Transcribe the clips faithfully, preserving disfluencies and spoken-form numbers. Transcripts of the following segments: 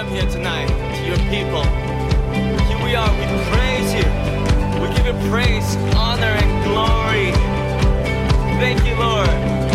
come here tonight to your people. Here we are, we praise you. We give you praise, honor, and glory. Thank you, Lord.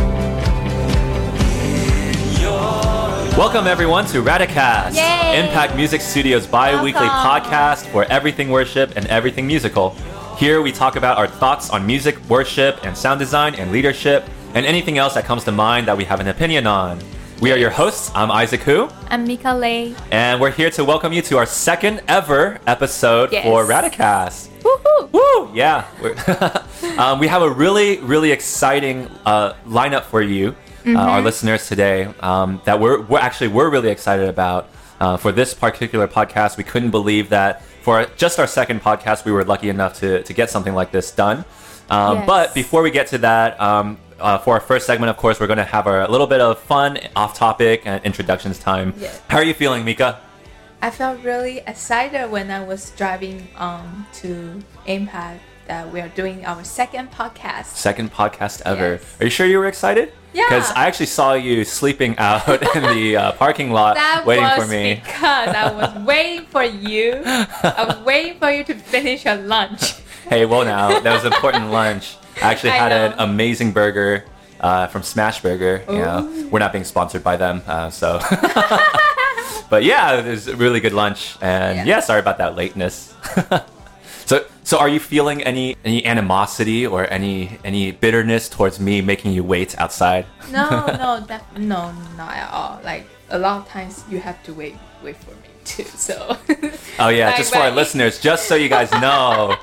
Welcome everyone to Radicast, Yay! Impact Music Studios bi-weekly Welcome. podcast for everything worship and everything musical. Here we talk about our thoughts on music, worship, and sound design and leadership, and anything else that comes to mind that we have an opinion on. We are your hosts. I'm Isaac Hu. I'm Mika Lei. And we're here to welcome you to our second ever episode Yes. for Radicast. Woohoo! Woo! Yeah. We're um, we have a really, really exciting uh, lineup for you, Mm-hmm. uh, our listeners today, um, that we're, we're actually we're really excited about. Uh, for this particular podcast, we couldn't believe that for just our second podcast, we were lucky enough to, to get something like this done. Um, Yes. But before we get to that, um, uh, for our first segment, of course, we're going to have our, a little bit of fun, off-topic, and introductions time. Yes. How are you feeling, Mika? I felt really excited when I was driving um, to Impact that we are doing our second podcast. Second podcast ever. Yes. Are you sure you were excited? Yeah. Because I actually saw you sleeping out in the uh, parking lot That waiting was for me. because I was waiting for you. I was waiting for you to finish your lunch. Hey, well now, that was an important lunch. I actually I had know. an amazing burger uh, from Smash Burger. You know, we're not being sponsored by them, uh, so. But yeah, it was a really good lunch, and yeah, Yeah. sorry about that lateness. so, so are you feeling any any animosity or any any bitterness towards me making you wait outside? No, no, that, no, not at all. Like a lot of times you have to wait, wait for me too. So. Oh yeah, Like, just for our but- listeners, just so you guys know,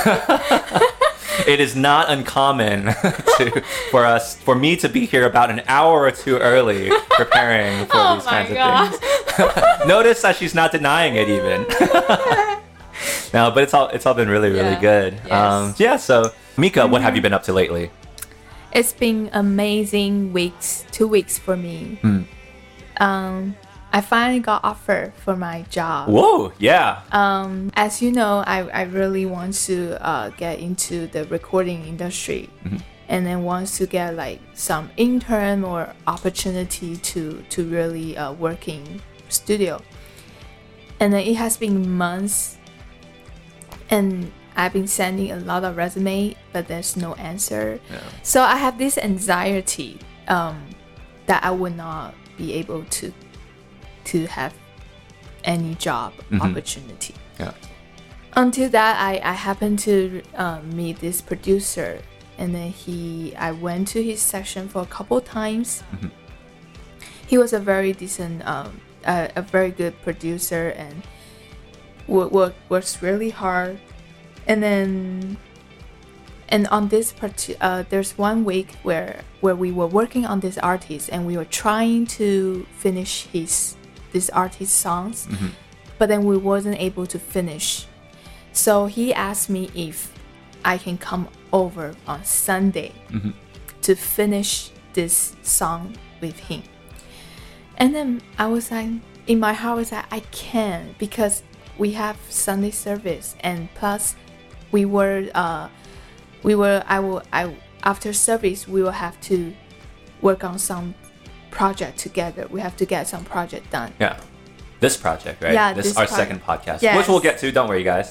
it is not uncommon to, for us, for me to be here about an hour or two early preparing for Oh these my kinds God. of things. Notice that she's not denying it even. No, but it's all it's all been really really Yeah. good. Yes. Um, yeah. So Mika, what have you been up to lately? It's been amazing weeks, two weeks for me. Hmm. Um, I finally got offer for my job. Whoa, yeah. Um, as you know, I, I really want to uh, get into the recording industry, and then wants to get like some intern or opportunity to to really uh, work in studio. And then it has been months, and I've been sending a lot of resume, but there's no answer. Yeah. So I have this anxiety um, that I would not be able to to have any job Mhm. opportunity. Yeah. Until that, I, I happened to um, meet this producer, and then he I went to his session for a couple times. Mhm. He was a very decent, um, a, a very good producer, and work, work works really hard. And then, and on this part, uh, there's one week where where we were working on this artist, and we were trying to finish his this artist's songs, Mhm. but then we wasn't able to finish. So he asked me if I can come over on Sunday Mhm. to finish this song with him. And then I was like, in my heart, I was like, I can, because we have Sunday service, and plus we were, uh, we were, I will, I after service we will have to work on some project together. We have to get some project done. Yeah. This project, right? Yeah, This this our pro- second podcast, Yes. which we'll get to. Don't worry, guys.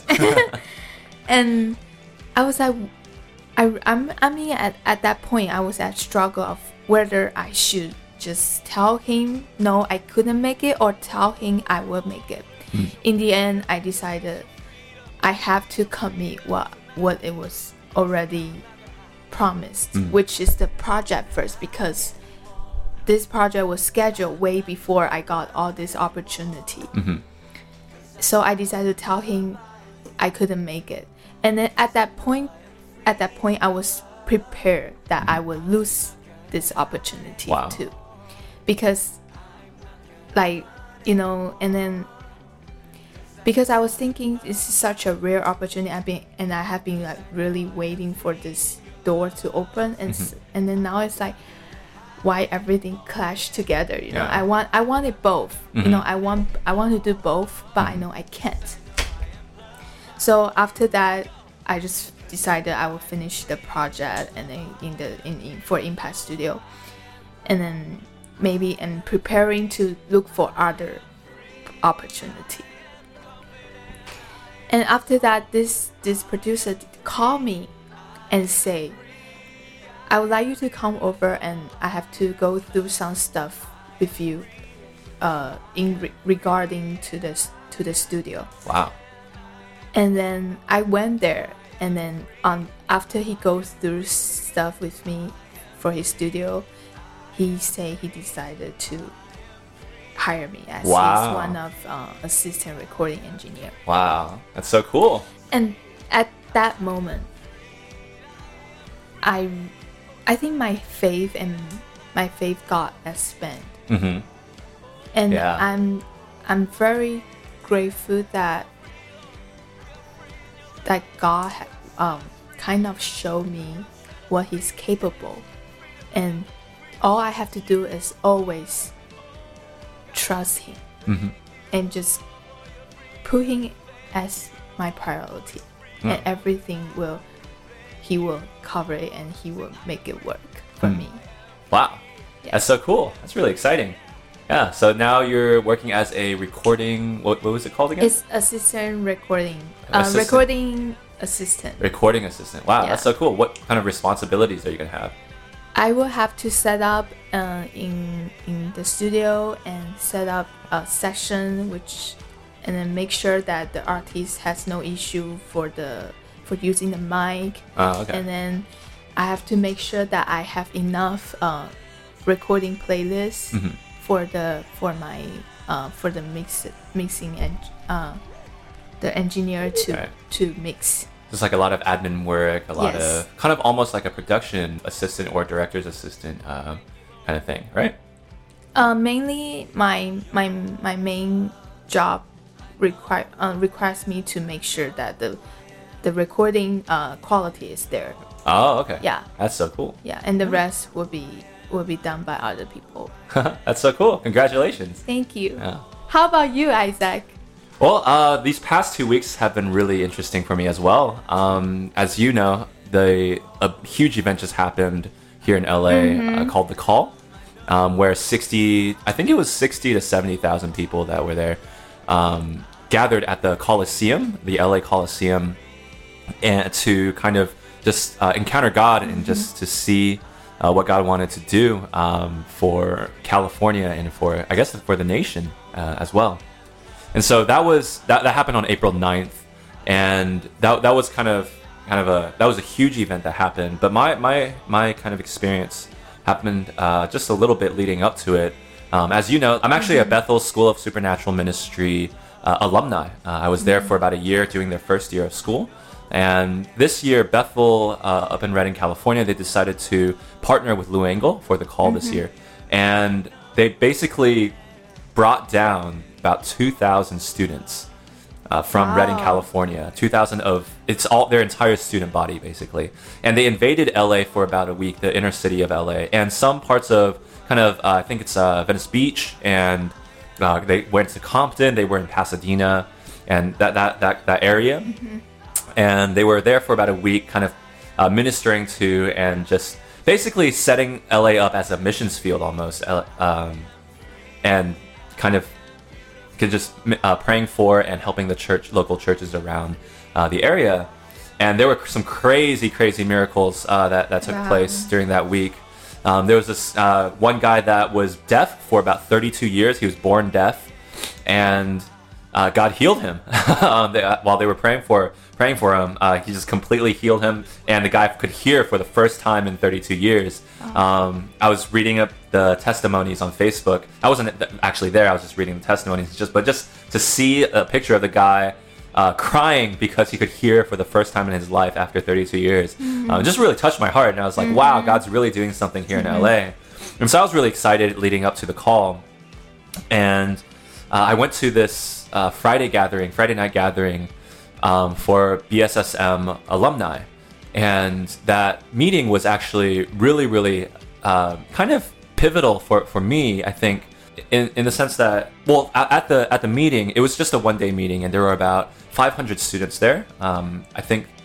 And I was like, I, I'm, I mean, at, at that point, I was at struggle of whether I should just tell him no, I couldn't make it, or tell him I will make it. In the end, I decided I have to commit what what it was already promised, which is the project first, because this project was scheduled way before I got all this opportunity. Mhm. So I decided to tell him I couldn't make it. And then at that point, at that point, I was prepared that I would lose this opportunity Wow. too, because, like, you know, and then because I was thinking this is such a rare opportunity, I've been and I have been like really waiting for this door to open, and s and then now it's like, why everything clashed together? You know, Yeah. I want I wanted both. Mhm. You know, I want I want to do both, but I know I can't. So after that, I just decided I would finish the project, and then in the in, in for Impact Studio, and then maybe and preparing to look for other opportunity. And after that, this this producer called me and say, I would like you to come over and I have to go through some stuff with you uh, in re- regarding to this to the studio. Wow. And then I went there, and then um, after he goes through stuff with me for his studio, he say he decided to hire me as Wow. he's one of uh, assistant recording engineer. Wow. That's so cool. And at that moment, I, I think my faith and my faith got expanded, Mm-hmm. and Yeah. I'm, I'm very grateful that that God ha- um kind of showed me what He's capable, and all I have to do is always trust Him Mm-hmm. and just put Him as my priority, Mm. and everything will He will cover it and He will make it work for Mm. me. Wow. Yeah. That's so cool. That's really exciting. Yeah. So now you're working as a recording. What, what was it called again? It's assistant recording, uh, Assistant. recording assistant. Recording assistant. Wow. Yeah. That's so cool. What kind of responsibilities are you gonna have? I will have to set up uh, in in the studio and set up a session, which and then make sure that the artist has no issue for the for using the mic, Oh, okay. and then I have to make sure that I have enough uh, recording playlists Mhm. for the for my uh, for the mix mixing and uh, the engineer to Right. to mix. Just like a lot of admin work, a lot Yes. of kind of almost like a production assistant or director's assistant um, kind of thing, right? Uh, mainly, my my my main job require uh, requires me to make sure that the the recording uh, quality is there. Oh, okay. Yeah. That's so cool. Yeah, and the rest will be will be done by other people. That's so cool. Congratulations. Thank you. Yeah. How about you, Isaac? Well, uh, these past two weeks have been really interesting for me as well. Um, as you know, the a huge event just happened here in L A uh, called The Call, um, where sixty, I think it was sixty to seventy thousand people that were there, um, gathered at the Coliseum, the L A Coliseum, and to kind of just uh, encounter God and just to see uh, what God wanted to do um, for California and for, I guess, for the nation uh, as well. And so that was that, that happened on April ninth, and that that was kind of kind of a that was a huge event that happened. But my my my kind of experience happened uh, just a little bit leading up to it. Um, as you know, I'm actually a Bethel School of Supernatural Ministry uh, alumni. Uh, I was there for about a year doing their first year of school. And this year, Bethel, uh, up in Redding, California, they decided to partner with Lou Engle for The Call this year. And they basically brought down about two thousand students uh, from Wow. Redding, California. two thousand of, it's all their entire student body, basically. And they invaded L A for about a week, the inner city of L A. And some parts of kind of, uh, I think it's uh, Venice Beach, and uh, they went to Compton, they were in Pasadena, and that, that, that, that area. And they were there for about a week, kind of uh, ministering to and just basically setting L A up as a missions field almost, uh, um, and kind of could just uh, praying for and helping the church, local churches around uh, the area. And there were some crazy, crazy miracles uh, that that took Wow. place during that week. Um, there was this uh, one guy that was deaf for about thirty-two years. He was born deaf, and uh, God healed him um, they, uh, while they were praying for praying for him. Uh, he just completely healed him, and the guy could hear for the first time in thirty-two years. Um, I was reading up the testimonies on Facebook. I wasn't actually there. I was just reading the testimonies. Just but just to see a picture of the guy uh, crying because he could hear for the first time in his life after thirty-two years, um, just really touched my heart. And I was like, wow, God's really doing something here in L A. And so I was really excited leading up to the call. And uh, I went to this uh, Friday gathering, Friday night gathering um, for B S S M alumni. And that meeting was actually really, really uh, kind of pivotal for, for me, I think, in, in the sense that, well, at the at the meeting, it was just a one-day meeting, and there were about five hundred students there. Um, I think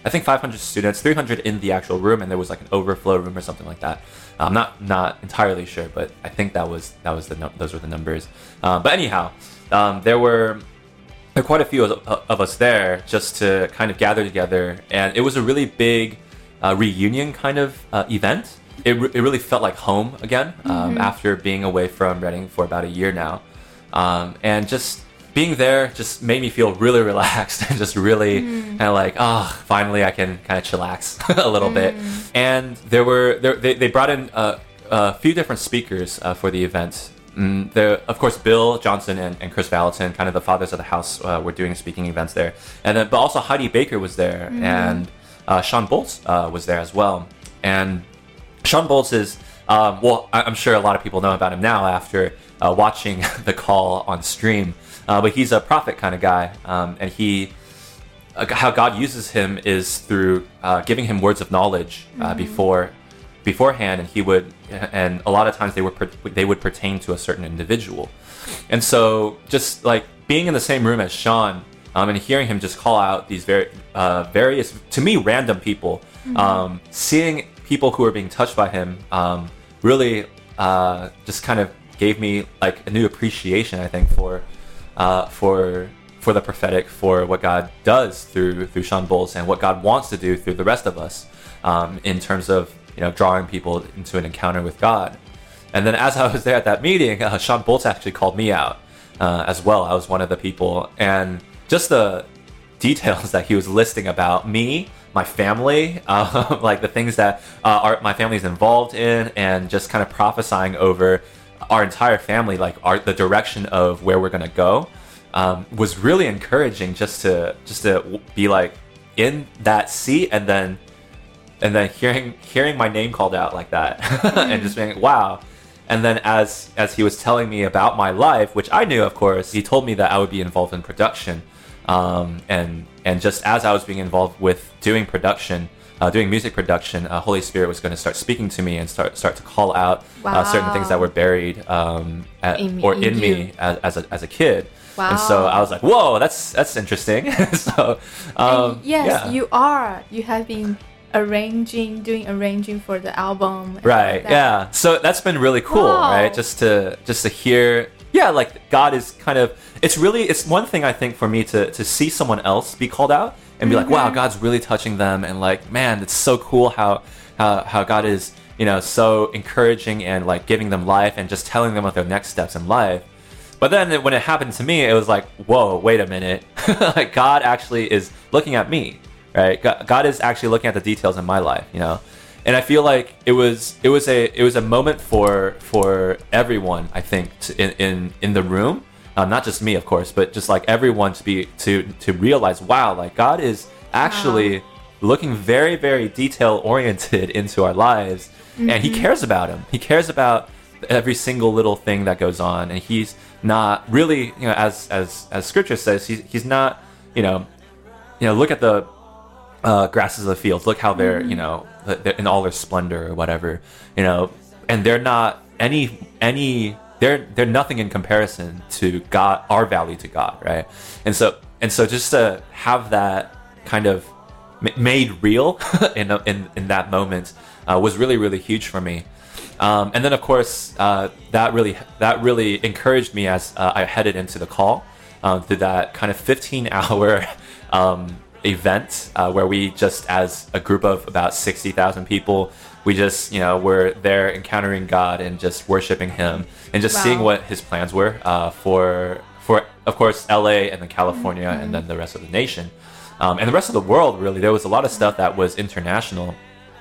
I think five hundred students, three hundred in the actual room, and there was like an overflow room or something like that. I'm not not entirely sure, but I think that was that was the no- those were the numbers. Um, but anyhow, um, there were there were quite a few of, of us there just to kind of gather together, and it was a really big uh, reunion kind of uh, event. It re- it really felt like home again um, mm-hmm. after being away from Reading for about a year now, um, and just. Being there just made me feel really relaxed and just really mm. kind of like, oh, finally I can kind of chillax a little mm. bit. And there were there, they they brought in uh, a few different speakers uh, for the event. Mm, there, of course, Bill Johnson and, and Chris Valentin, kind of the fathers of the house, uh, were doing speaking events there. And then, but also Heidi Baker was there, mm. and uh, Sean Boltz uh, was there as well. And Sean Boltz is, um, well, I'm sure a lot of people know about him now after uh, watching the call on stream. Uh, but he's a prophet kind of guy, um, and he, uh, how God uses him is through uh, giving him words of knowledge uh, mm-hmm. before, beforehand, and he would, and a lot of times they would they would pertain to a certain individual, and so just like being in the same room as Sean, um, and hearing him just call out these very uh, various, to me, random people, mm-hmm. um, seeing people who are being touched by him, um, really uh, just kind of gave me like a new appreciation, I think, for. Uh, for for the prophetic, for what God does through through Sean Boltz and what God wants to do through the rest of us, um, in terms of you know drawing people into an encounter with God. And then as I was there at that meeting, uh, Sean Boltz actually called me out uh, as well. I was one of the people, and just the details that he was listing about me, my family, uh, like the things that uh, our, my family is involved in, and just kind of prophesying over our entire family, like our, the direction of where we're going to go, um, was really encouraging just to just to be like in that seat, and then and then hearing hearing my name called out like that and just being wow. And then as as he was telling me about my life, which I knew, of course, he told me that I would be involved in production, um, and and just as I was being involved with doing production, Uh, doing music production, uh, Holy Spirit was going to start speaking to me and start start to call out wow. uh, certain things that were buried um, at, in, or in, in me as, as a as a kid. Wow. And so I was like, "Whoa, that's that's interesting." so, um, yes, yeah. you are. You have been arranging, doing arranging for the album. Right. Yeah. So that's been really cool, wow. right? Just to just to hear, yeah, like God is kind of. It's really it's one thing I think for me to to see someone else be called out. And be like, wow, God's really touching them, and like, man, it's so cool how, how how God is, you know, so encouraging and like giving them life and just telling them what their next steps in life. But then when it happened to me, it was like, whoa, wait a minute, like God actually is looking at me, right? God, God is actually looking at the details in my life, you know. And I feel like it was it was a it was a moment for for everyone, I think, to, in, in in the room. Um, not just me, of course, but just like everyone to be to to realize, wow, like God is actually wow. looking very, very detail oriented into our lives, mm-hmm. and He cares about him. He cares about every single little thing that goes on, and He's not really, you know, as as as Scripture says, He's He's not, you know, you know, look at the uh, grasses of the fields, look how they're, mm-hmm. you know, they're in all their splendor or whatever, you know, and they're not any any. They're they're nothing in comparison to God, our value to God, right? And so and so just to have that kind of made real in in in that moment uh, was really really huge for me. Um, and then of course uh, that really that really encouraged me as uh, I headed into the call um, through that kind of fifteen hour um, event uh, where we just as a group of about sixty thousand people. We just, you know, were there encountering God and just worshiping Him and just wow. seeing what His plans were uh, for, for of course, L A and then California mm-hmm. and then the rest of the nation. Um, and the rest of the world, really. There was a lot of stuff that was international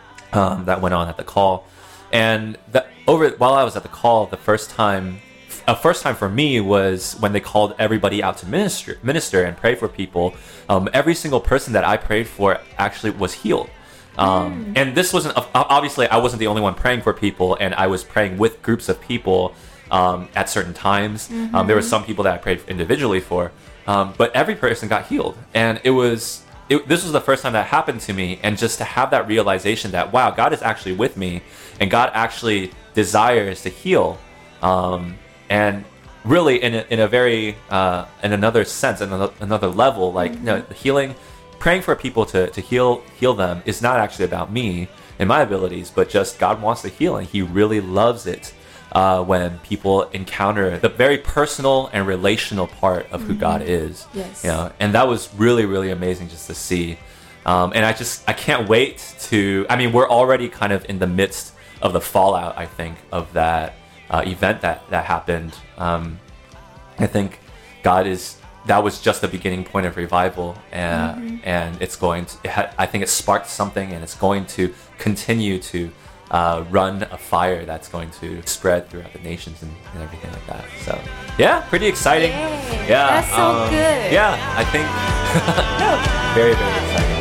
um, that went on at the call. And that, over while I was at the call, the first time, a first time for me was when they called everybody out to minister, minister and pray for people. Um, every single person that I prayed for actually was healed. Um, mm. And this wasn't, obviously I wasn't the only one praying for people, and I was praying with groups of people um, at certain times. Mm-hmm. Um, there were some people that I prayed individually for, um, but every person got healed. And it was, it, this was the first time that happened to me, and just to have that realization that, wow, God is actually with me, and God actually desires to heal. Um, and really in a, in a very, uh, in another sense, in another level, like, mm-hmm. you know, healing praying for people to, to heal heal them is not actually about me and my abilities, but just God wants to heal, and He really loves it uh, when people encounter the very personal and relational part of who mm-hmm. God is. Yes. You know, and that was really, really amazing just to see. Um, and I just, I can't wait to, I mean, we're already kind of in the midst of the fallout, I think, of that uh, event that, that happened. Um, I think God is, that was just the beginning point of revival, and mm-hmm. and it's going to, it ha- I think it sparked something, and it's going to continue to uh, run a fire that's going to spread throughout the nations and, and everything like that. So, yeah, pretty exciting. Yay, yeah, that's so um, good. Yeah, I think very, very exciting.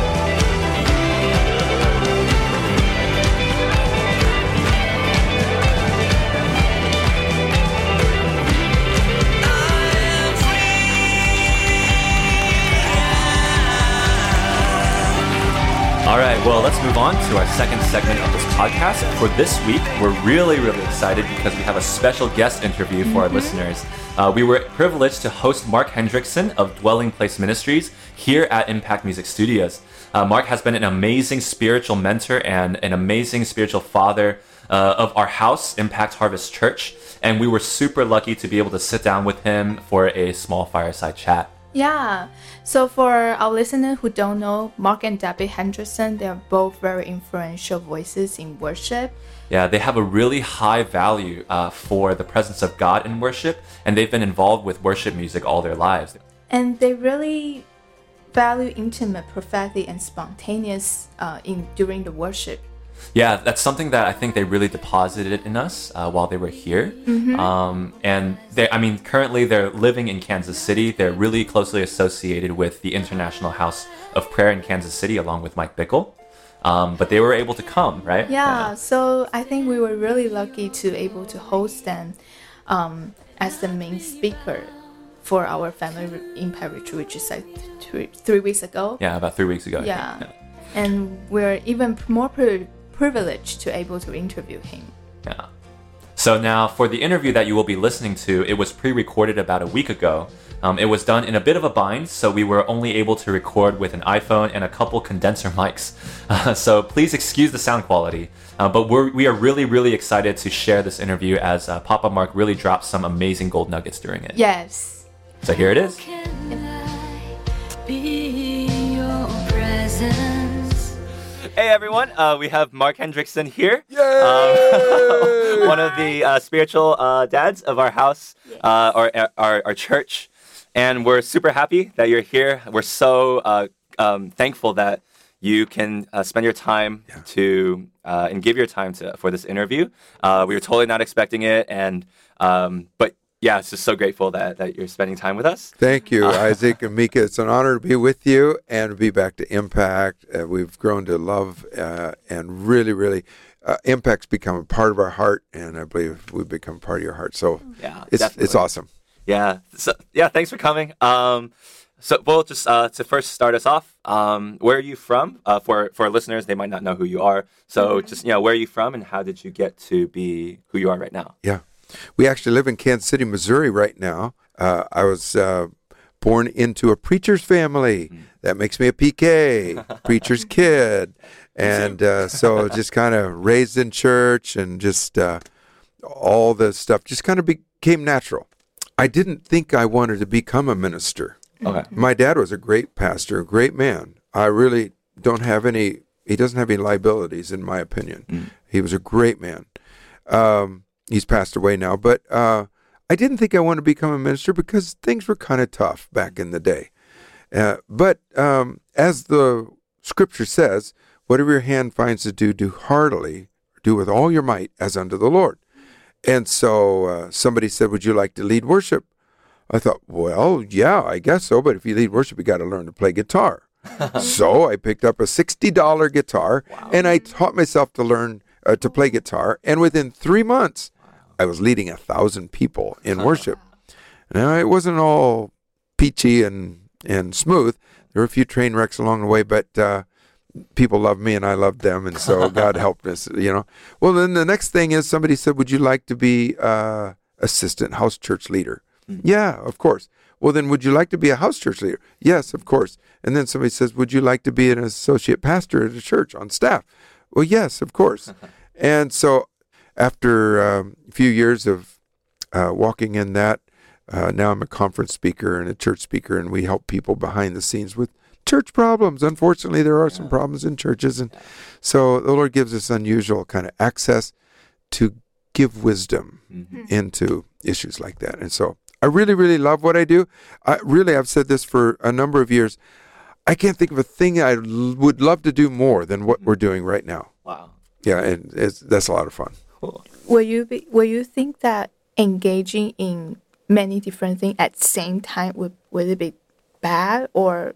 All right, well, let's move on to our second segment of this podcast. For this week, we're really, really excited because we have a special guest interview for mm-hmm. our listeners. Uh, we were privileged to host Mark Hendrickson of Dwelling Place Ministries here at Impact Music Studios. Uh, Mark has been an amazing spiritual mentor and an amazing spiritual father uh, of our house, Impact Harvest Church, and we were super lucky to be able to sit down with him for a small fireside chat. Yeah, so for our listeners who don't know, Mark and Debbie Hendrickson, they're both very influential voices in worship. Yeah, they have a really high value uh, for the presence of God in worship, and they've been involved with worship music all their lives. And they really value intimate, prophetic, and spontaneous uh, in during the worship. Yeah, that's something that I think they really deposited in us uh, while they were here. Mm-hmm. Um, and they, I mean, currently they're living in Kansas City. They're really closely associated with the International House of Prayer in Kansas City, along with Mike Bickle. Um, but they were able to come, right? Yeah, yeah, so I think we were really lucky to able to host them um, as the main speaker for our family impact retreat, which is like three, three weeks ago. Yeah, about three weeks ago. Yeah, I think. Yeah. And we're even more pri- privileged to able to interview him. Yeah. So now for the interview that you will be listening to, it was pre-recorded about a week ago. Um, it was done in a bit of a bind, so we were only able to record with an iPhone and a couple condenser mics. Uh, so please excuse the sound quality. Uh, but we're, we are really, really excited to share this interview as uh, Papa Mark really dropped some amazing gold nuggets during it. Yes. So here it is. Hey everyone, uh, we have Mark Hendrickson here. Yay! Um, one of the uh, spiritual uh, dads of our house, yes. uh, or our, our church. And we're super happy that you're here. We're so uh, um, thankful that you can uh, spend your time yeah. to uh, and give your time to for this interview. Uh, we were totally not expecting it, and um, but yeah, it's just so grateful that, that you're spending time with us. Thank you, uh, Isaac and Mika. It's an honor to be with you and to be back to Impact. Uh, we've grown to love uh, and really, really, uh, Impact's become a part of our heart, and I believe we've become part of your heart. So yeah, it's definitely. it's awesome. Yeah. So yeah, thanks for coming. Um, so well, just uh, to first start us off, um, where are you from? Uh, for for our listeners, they might not know who you are. So just you know, where are you from, and how did you get to be who you are right now? Yeah. We actually live in Kansas City, Missouri right now. Uh, I was uh, born into a preacher's family. Mm. That makes me a P K, preacher's kid. And uh, so just kind of raised in church, and just uh, all the stuff just kind of became natural. I didn't think I wanted to become a minister. Okay. My dad was a great pastor, a great man. I really don't have any, he doesn't have any liabilities in my opinion. Mm. He was a great man. Um, He's passed away now, but uh, I didn't think I wanted to become a minister because things were kind of tough back in the day. Uh, but um, as the scripture says, whatever your hand finds to do, do heartily, do with all your might as unto the Lord. And so uh, somebody said, would you like to lead worship? I thought, well, yeah, I guess so. But if you lead worship, you got to learn to play guitar. So I picked up a sixty dollars guitar, wow. and I taught myself to learn uh, to play guitar. And within three months, I was leading a thousand people in worship. Now, it wasn't all peachy and, and smooth. There were a few train wrecks along the way, but uh, people loved me and I loved them, and so God helped us, you know. Well, then the next thing is somebody said, would you like to be uh, assistant house church leader? Mm-hmm. Yeah, of course. Well, then would you like to be a house church leader? Yes, of course. And then somebody says, would you like to be an associate pastor at a church on staff? Well, yes, of course. And so after um, a few years of uh, walking in that, uh, now I'm a conference speaker and a church speaker, and we help people behind the scenes with church problems. Unfortunately, there are some problems in churches. And so the Lord gives us unusual kind of access to give wisdom mm-hmm. into issues like that. And so I really, really love what I do. I really, I've said this for a number of years. I can't think of a thing I l- would love to do more than what we're doing right now. Wow. Yeah, and it's, that's a lot of fun. Cool. Will you be, will you think that engaging in many different things at the same time would, would it be bad, or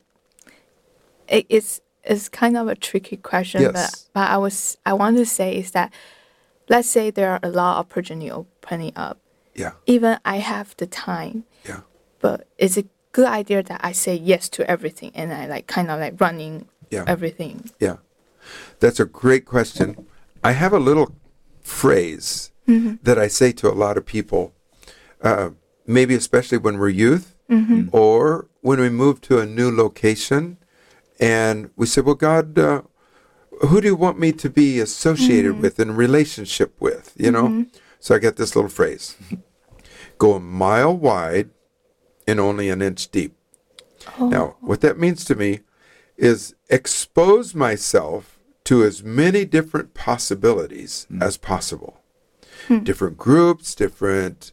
it, it's it's kind of a tricky question, yes. but, but I was I want to say is that, let's say there are a lot of opportunity opening up. Yeah. Even I have the time. Yeah. But it's a good idea that I say yes to everything and I like kind of like running yeah. everything. Yeah. That's a great question. I have a little phrase mm-hmm. that I say to a lot of people, uh, maybe especially when we're youth mm-hmm. or when we move to a new location and we say, well, God, uh, who do you want me to be associated mm-hmm. with and relationship with, you know? Mm-hmm. So I get this little phrase, go a mile wide and only an inch deep. Oh. Now, what that means to me is expose myself to as many different possibilities mm. as possible. Mm. Different groups, different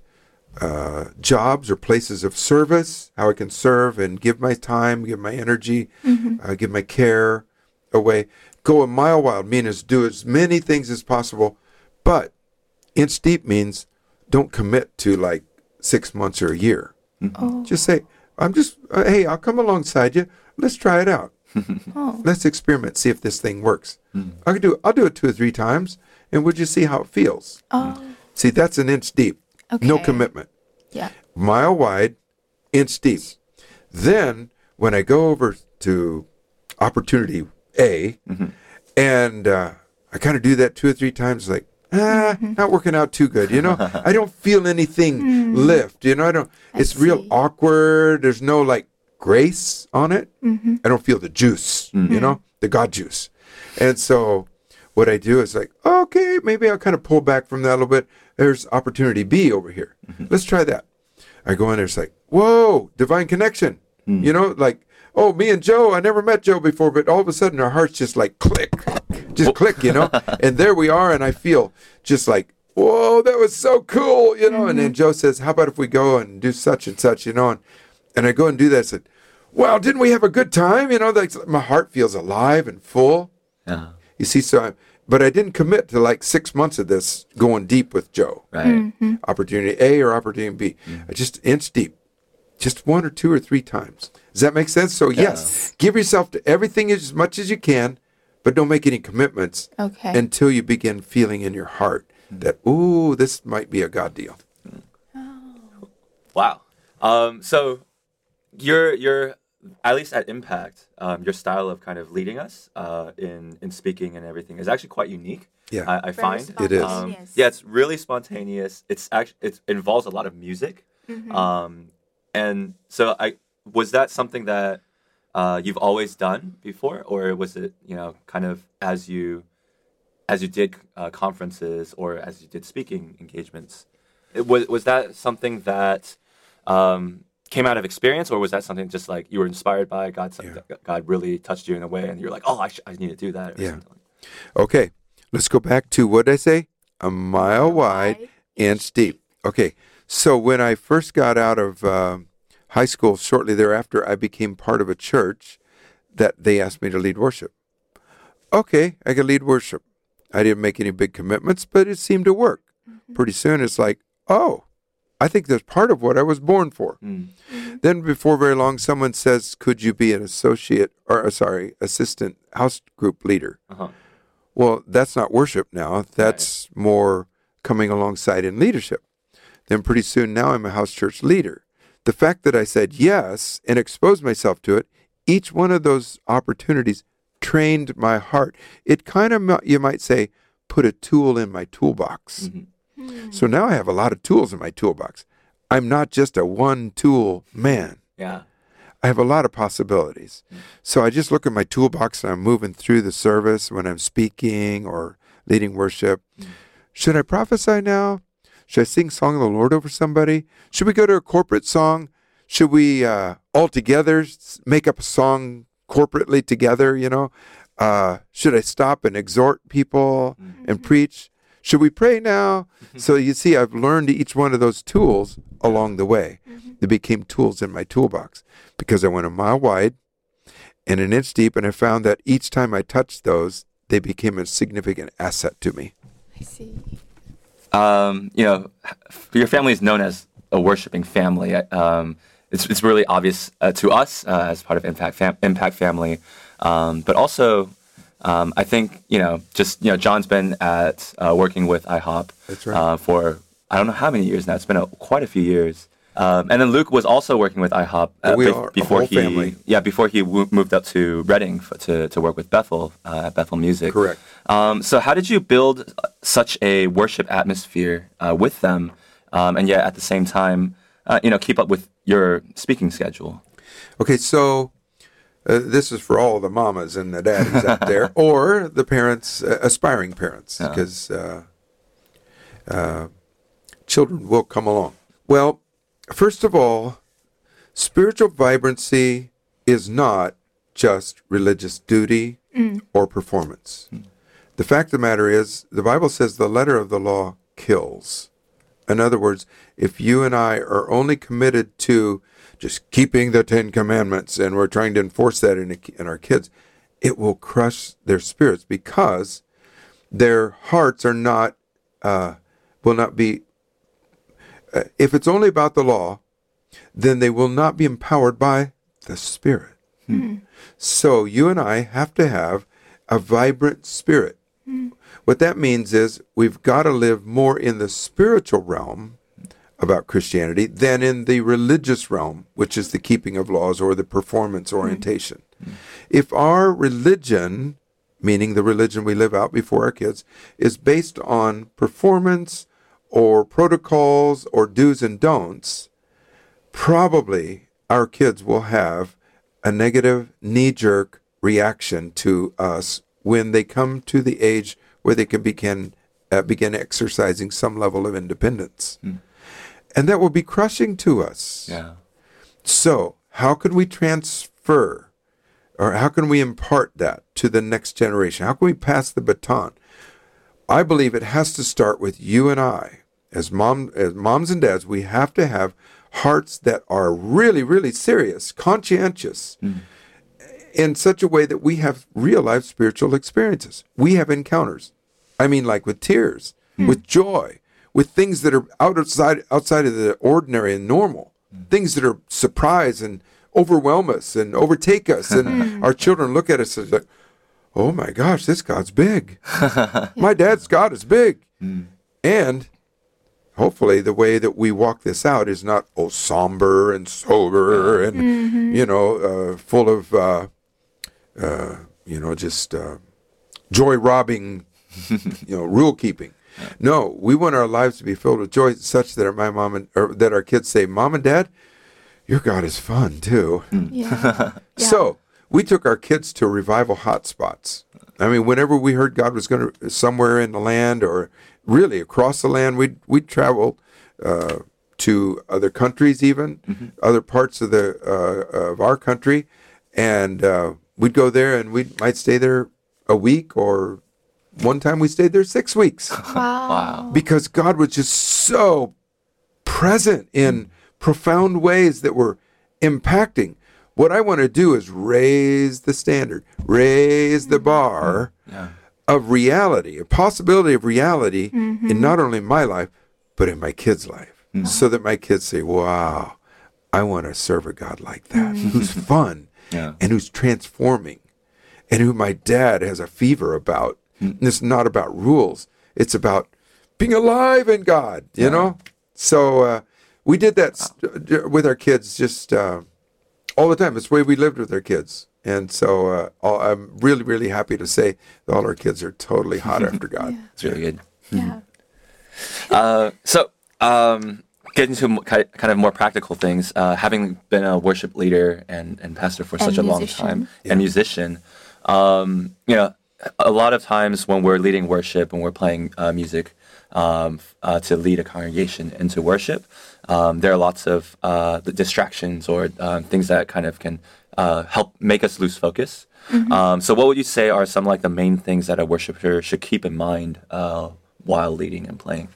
uh, jobs or places of service, how I can serve and give my time, give my energy, mm-hmm. uh, give my care away. Go a mile wide means do as many things as possible, but inch deep means don't commit to like six months or a year. Mm-hmm. Oh. Just say, I'm just, uh, hey, I'll come alongside you. Let's try it out. Oh. Let's experiment, see if this thing works. Mm. I can do. I'll do it two or three times, and we'll just see how it feels. Oh. See, that's an inch deep. Okay. No commitment. Yeah. Mile wide, inch deep. Then when I go over to opportunity A, mm-hmm. and uh, I kind of do that two or three times, like ah, mm-hmm. not working out too good. You know, I don't feel anything mm. lift. You know, I don't. I it's see. real awkward. There's no like grace on it. Mm-hmm. I don't feel the juice, mm-hmm. you know, the God juice. And so what I do is like, okay, maybe I'll kind of pull back from that a little bit. There's opportunity B over here. Mm-hmm. Let's try that. I go in there, it's like, whoa, divine connection. Mm-hmm. You know, like, oh, me and Joe, I never met Joe before, but all of a sudden our hearts just like click, just click, you know, and there we are. And I feel just like, whoa, that was so cool, you know, mm-hmm. and then Joe says, how about if we go and do such and such, you know, and And I go and do that. I said, wow, didn't we have a good time? You know, like my heart feels alive and full. Uh-huh. You see, so I, but I didn't commit to like six months of this going deep with Joe. Right. Mm-hmm. Opportunity A or opportunity B. Mm-hmm. I just inch deep, just one or two or three times. Does that make sense? So yes, yes give yourself to everything as much as you can, but don't make any commitments okay. until you begin feeling in your heart mm-hmm. that, ooh, this might be a God deal. Mm. Oh. Wow. Um, so... Your your at least at Impact, um, your style of kind of leading us uh, in in speaking and everything is actually quite unique. Yeah, I, I find it is. Um, yeah, it's really spontaneous. It's actually it involves a lot of music, mm-hmm. um, and so I was that something that uh, you've always done before, or was it you know kind of as you as you did uh, conferences or as you did speaking engagements? It, was was that something that um, came out of experience, or was that something just like you were inspired by God? Yeah. God really touched you in a way, and you're like, "Oh, I, sh- I need to do that." Or yeah. something. Okay, let's go back to what did I say? A mile wide, inch deep. Okay, so when I first got out of uh, high school, shortly thereafter, I became part of a church that they asked me to lead worship. Okay, I could lead worship. I didn't make any big commitments, but it seemed to work. Mm-hmm. Pretty soon, it's like, oh. I think that's part of what I was born for. Mm. Mm-hmm. Then before very long, someone says, could you be an associate or, uh, sorry, assistant house group leader? Uh-huh. Well, that's not worship now. That's right. more coming alongside in leadership. Then pretty soon now I'm a house church leader. The fact that I said yes and exposed myself to it, each one of those opportunities trained my heart. It kind of, you might say, put a tool in my toolbox. Mm-hmm. So now I have a lot of tools in my toolbox. I'm not just a one-tool man. Yeah. I have a lot of possibilities. So I just look at my toolbox and I'm moving through the service when I'm speaking or leading worship. Should I prophesy now? Should I sing Song of the Lord over somebody? Should we go to a corporate song? Should we uh, all together make up a song corporately together, you know? Uh, should I stop and exhort people mm-hmm. and preach? Should we pray now? Mm-hmm. So you see, I've learned each one of those tools along the way. Mm-hmm. They became tools in my toolbox because I went a mile wide and an inch deep, and I found that each time I touched those, they became a significant asset to me. I see. Um, you know, your family is known as a worshiping family. Um, it's it's really obvious uh, to us uh, as part of Impact Fam- Impact Family, um, but also um, I think you know just you know John's been at uh, working with I HOP That's right. uh, for I don't know how many years now. It's been a, quite a few years. Um, and then Luke was also working with I HOP uh, we be- are, before a whole he family. yeah before he w- moved up to Reading f- to to work with Bethel uh, at Bethel Music. Correct. Um, so how did you build such a worship atmosphere uh, with them, um, and yet at the same time, uh, you know, keep up with your speaking schedule? Okay, so uh, this is for all the mamas and the daddies out there, or the parents, uh, aspiring parents, because uh, uh, children will come along. Well, first of all, spiritual vibrancy is not just religious duty mm. or performance. Mm. The fact of the matter is, the Bible says the letter of the law kills. In other words, if you and I are only committed to just keeping the Ten Commandments and we're trying to enforce that in, in our kids, it will crush their spirits because their hearts are not, uh, will not be, uh, if it's only about the law, then they will not be empowered by the Spirit. Mm-hmm. So you and I have to have a vibrant spirit. Mm. What that means is we've got to live more in the spiritual realm about Christianity than in the religious realm, which is the keeping of laws or the performance orientation. Mm. If our religion, meaning the religion we live out before our kids, is based on performance or protocols or do's and don'ts, probably our kids will have a negative knee-jerk reaction to us when they come to the age where they can begin uh, begin exercising some level of independence. Mm. And that will be crushing to us. Yeah. So how can we transfer, or how can we impart that to the next generation? How can we pass the baton? I believe it has to start with you and I. As mom, as moms and dads, we have to have hearts that are really, really serious, conscientious, mm. in such a way that we have real-life spiritual experiences. We have encounters. I mean, like with tears, mm. with joy, with things that are outside outside of the ordinary and normal, mm. things that are surprise and overwhelm us and overtake us. And our children look at us and like, oh my gosh, this God's big. My dad's God is big. Mm. And hopefully the way that we walk this out is not, oh, somber and sober and, mm-hmm. you know, uh, full of, uh, uh, you know, just uh, joy-robbing, you know, rule-keeping. No, we want our lives to be filled with joy such that our, my mom and, or that our kids say, Mom and Dad, your God is fun, too. Yeah. Yeah. So we took our kids to revival hotspots. I mean, whenever we heard God was going to somewhere in the land or really across the land, we'd, we'd travel uh, to other countries even, mm-hmm. other parts of the uh, of our country, and uh, we'd go there and we might stay there a week, or one time we stayed there six weeks. Wow. Wow. Because God was just so present in mm. profound ways that were impacting. What I want to do is raise the standard, raise the bar yeah. of reality, a possibility of reality mm-hmm. in not only my life, but in my kids' life. Mm-hmm. So that my kids say, wow, I want to serve a God like that, Mm-hmm. who's fun Yeah. and who's transforming and who my dad has a fever about. Mm-hmm. And it's not about rules. It's about being alive in God, you Yeah. know? So uh, we did that st- with our kids just uh, all the time. It's the way we lived with our kids. And so uh, all, I'm really, really happy to say that all our kids are totally hot after God. Yeah. It's really good. Yeah. Uh, so, um, get into mo- ki- kind of more practical things. Uh, having been a worship leader and, and pastor for And such a long musician. time, and musician, um, you know, a lot of times when we're leading worship and we're playing uh, music um, f- uh, to lead a congregation into worship, um, there are lots of uh, the distractions or um, things that kind of can uh, help make us lose focus. Um, so what would you say are some like the main things that a worshiper should keep in mind uh, while leading and playing?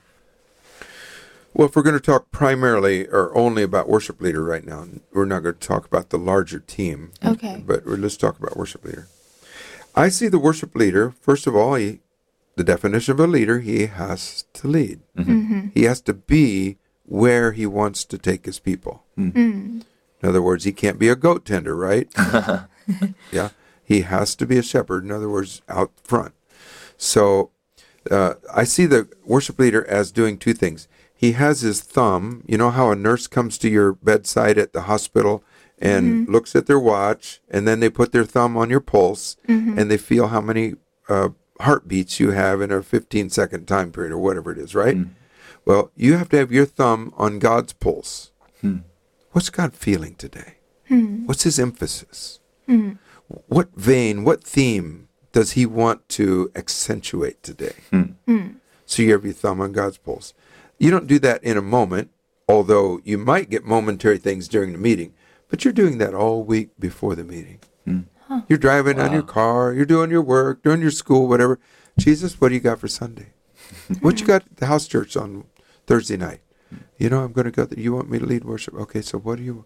Well, if we're going to talk primarily or only about worship leader right now, we're not going to talk about the larger team. Okay. But we're, let's talk about worship leader. I see the worship leader, first of all, he, the definition of a leader, he has to lead. Mm-hmm. He has to be where he wants to take his people. Mm. In other words, he can't be a goat tender, right? Yeah. He has to be a shepherd, in other words, out front. So uh, I see the worship leader as doing two things. He has his thumb. You know how a nurse comes to your bedside at the hospital and Mm-hmm. looks at their watch, and then they put their thumb on your pulse, Mm-hmm. and they feel how many uh, heartbeats you have in a fifteen-second time period or whatever it is, right? Mm. Well, you have to have your thumb on God's pulse. Hmm. What's God feeling today? Mm. What's his emphasis? Mm. What vein, what theme does he want to accentuate today? Hmm. Mm. So you have your thumb on God's pulse. You don't do that in a moment, although you might get momentary things during the meeting, but you're doing that all week before the meeting. Hmm. You're driving on Wow. your car, you're doing your work, doing your school, whatever. Jesus, what do you got for Sunday? What you got at the house church on Thursday night? You know, I'm going to go there. You want me to lead worship? Okay, so what do you...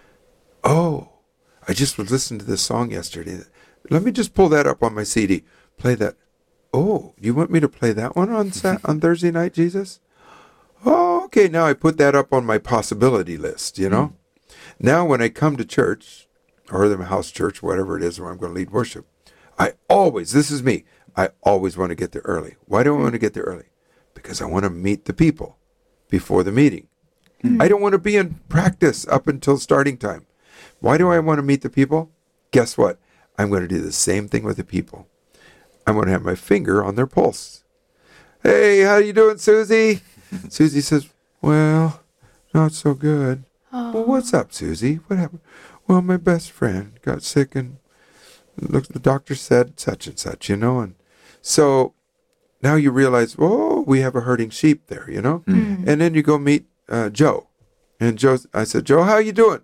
Oh, I just was listening to this song yesterday. Let me just pull that up on my C D. Play that. Oh, you want me to play that one on Sat- on Thursday night, Jesus? Oh, okay. Now I put that up on my possibility list, you know? Now when I come to church, or the house church, whatever it is where I'm going to lead worship, I always, this is me, I always want to get there early. Why do I want to get there early? Because I want to meet the people before the meeting. I don't want to be in practice up until starting time. Why do I want to meet the people? Guess what? I'm going to do the same thing with the people. I'm going to have my finger on their pulse. Hey, how you doing, Susie? Susie says, well, not so good. Well, what's up, Susie? What happened? Well, my best friend got sick and look, the doctor said such and such, you know. And so now you realize, oh, we have a herding sheep there, you know. Mm. And then you go meet uh, Joe. And Joe, I said, Joe, how you doing?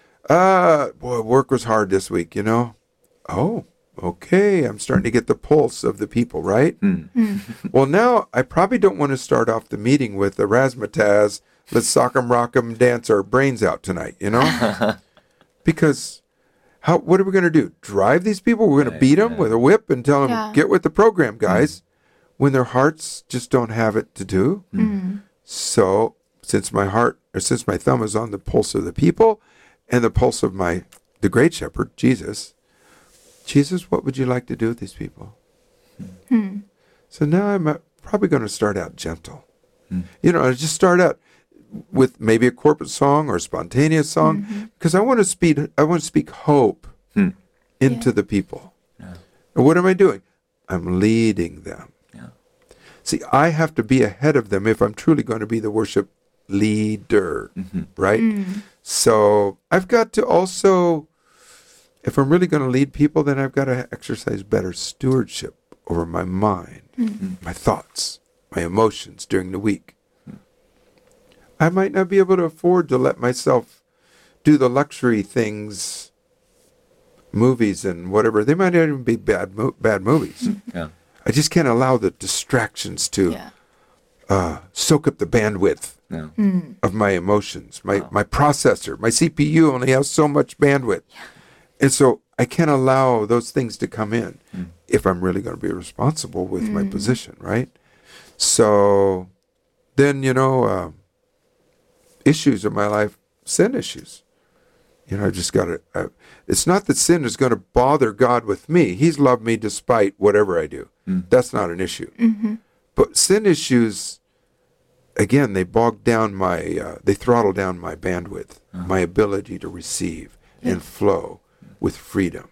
Uh, boy, work was hard this week, you know. Oh, okay. I'm starting to get the pulse of the people, right? Hmm. Well, now I probably don't want to start off the meeting with the razzmatazz, let's sock 'em, rock 'em, dance our brains out tonight, you know? Because how? What are we going to do? Drive these people? We're going Right, to beat them yeah. with a whip and tell them, Yeah. get with the program, guys, when their hearts just don't have it to do? Mm. So since my heart, or since my thumb is on the pulse of the people and the pulse of my, the great shepherd, Jesus, Jesus, what would you like to do with these people? Mm. So now I'm uh, probably going to start out gentle. Hmm. You know, I just start out with maybe a corporate song or a spontaneous song Mm-hmm. because I want to speak. I want to speak hope Hmm. into Yeah. the people. Yeah. And what am I doing? I'm leading them. Yeah. See, I have to be ahead of them if I'm truly going to be the worship leader, Mhm. right? Mm. So I've got to also, if I'm really going to lead people, then I've got to exercise better stewardship over my mind, Mm. my thoughts, my emotions during the week. I might not be able to afford to let myself do the luxury things, movies and whatever. They might not even be bad mo- bad movies. Yeah. I just can't allow the distractions to Yeah. uh, soak up the bandwidth Yeah. Mm. of my emotions. My Wow. my processor, my C P U only has so much bandwidth. And so I can't allow those things to come in Mm. if I'm really going to be responsible with my Mm. position, right? So then, you know, uh, issues in my life, sin issues. You know, I just got to, uh, it's not that sin is going to bother God with me. He's loved me despite whatever I do. Mm. That's not an issue. Mm-hmm. But sin issues, again, they bog down my, uh, they throttle down my bandwidth, Uh-huh. my ability to receive Yeah. and flow with freedom.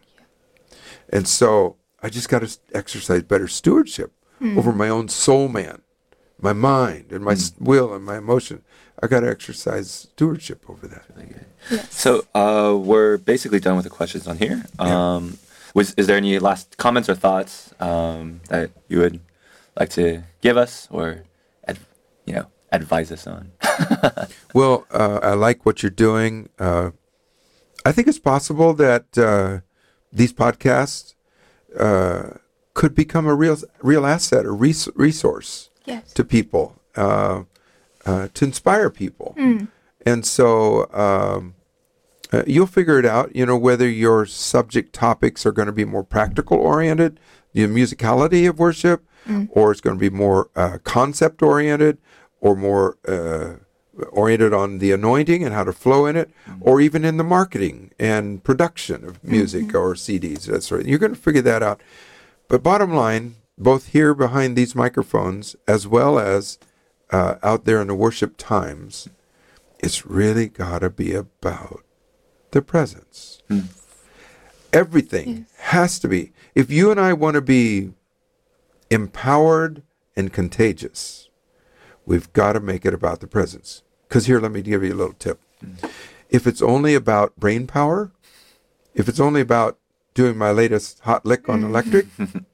And so I just got to exercise better stewardship Mm. over my own soul man, my mind and my Mm. s will and my emotion. I got to exercise stewardship over that. Really good. Yes. So uh, we're basically done with the questions on here. Um, was is there any last comments or thoughts um, that you would like to give us, or ad, you know, advise us on? Well, uh, I like what you're doing. Uh, I think it's possible that uh, these podcasts uh, could become a real real asset or res- resource Yes. to people, uh, uh, to inspire people. Mm. And so um, uh, you'll figure it out, you know, whether your subject topics are going to be more practical oriented, the musicality of worship, Mm. or it's going to be more uh, concept oriented, or more uh, oriented on the anointing and how to flow in it, or even in the marketing and production of music or C Ds. That sort of, you're going to figure that out. But bottom line, both here behind these microphones as well as uh, out there in the worship times, it's really got to be about the presence. Mm. Everything Yes. has to be. If you and I want to be empowered and contagious, we've got to make it about the presence. Because here, let me give you a little tip. Mm. If it's only about brain power, if it's only about doing my latest hot lick on electric,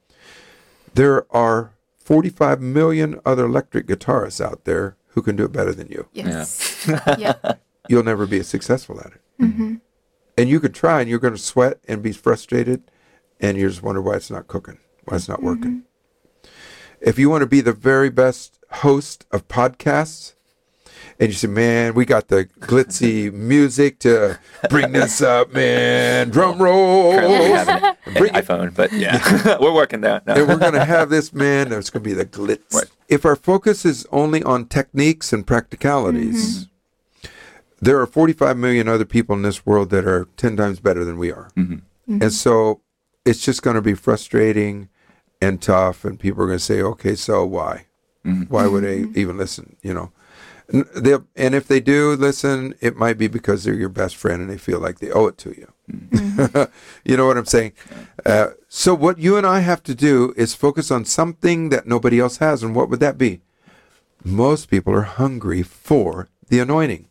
there are forty-five million other electric guitarists out there who can do it better than you. Yes. Yeah. You'll never be as successful at it. Mm-hmm. And you could try, and you're going to sweat and be frustrated, and you just wonder why it's not cooking, why it's not working. If you want to be the very best host of podcasts, and you say, man, we got the glitzy music to bring this up, man, drum roll. Currently we have an, an Bring it. iPhone, but yeah, we're working there. No. And we're going to have this, man, there's going to be the glitz. Right. If our focus is only on techniques and practicalities, there are forty-five million other people in this world that are ten times better than we are. Mhm. And so it's just going to be frustrating and tough, and people are going to say, okay, so why? Mhm. Why would they even listen, you know? And, they'll- and if they do listen, it might be because they're your best friend and they feel like they owe it to you. You know what I'm saying? Uh, so what you and I have to do is focus on something that nobody else has. And what would that be? Most people are hungry for the anointing.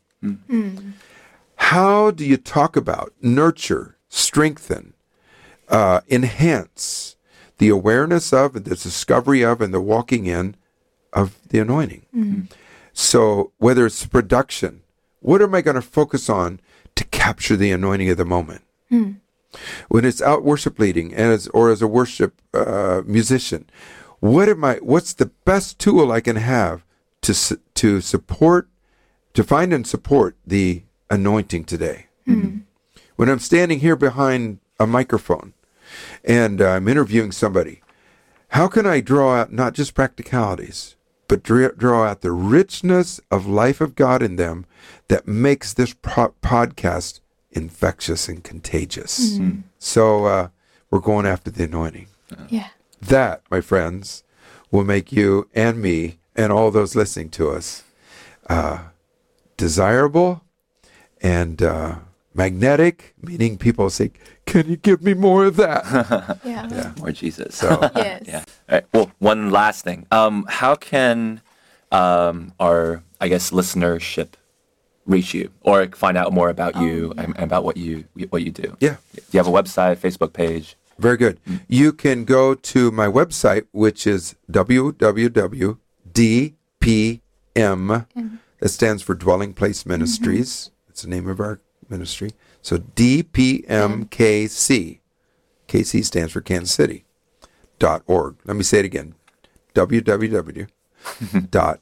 How do you talk about, nurture, strengthen, uh, enhance the awareness of, and the discovery of, and the walking in of the anointing? So whether it's production, what am I going to focus on to capture the anointing of the moment? When it's out worship leading, as or as a worship uh, musician, what am I? What's the best tool I can have to su- to support, to find and support the anointing today? When I'm standing here behind a microphone and uh, I'm interviewing somebody, how can I draw out not just practicalities, but dra- draw out the richness of life of God in them that makes this pro- podcast infectious and contagious? So uh, we're going after the anointing. Yeah. That, my friends, will make you and me and all those listening to us uh, desirable and uh, magnetic, meaning people say, can you give me more of that? Yeah. Yeah. More Jesus. So Yes. Yeah. All right. Well, one last thing. Um, how can um, our, I guess, listenership reach you or find out more about you and, and about what you what you do? yeah. Do you have a website, Facebook page? Very good. You can go to my website, which is w w w dot d p m. That stands for Dwelling Place Ministries. It's the name of our ministry. So D P M K C. K C stands for Kansas City. Dot org. Let me say it again. w w w dot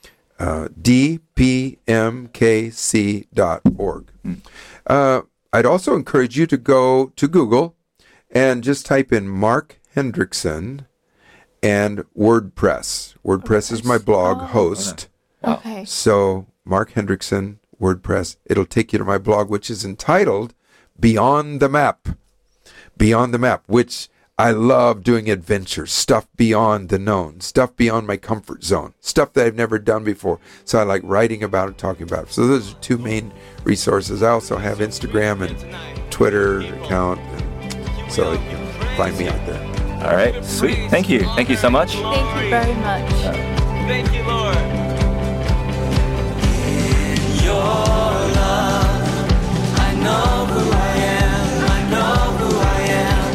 d p m k c dot org. Uh, I'd also encourage you to go to Google and just type in Mark Hendrickson and WordPress. WordPress is my blog host. Okay. So Mark Hendrickson, WordPress. It'll take you to my blog, which is entitled Beyond the Map. Beyond the Map, which I love doing adventures, stuff beyond the known, stuff beyond my comfort zone, stuff that I've never done before. So I like writing about it, talking about it. So those are two main resources. I also have Instagram and Twitter account. And so you can find me out there. All right. Sweet. Thank you. Thank you so much. Thank you very much. Thank you, Lord. In your love, I know who I am. I know who I am.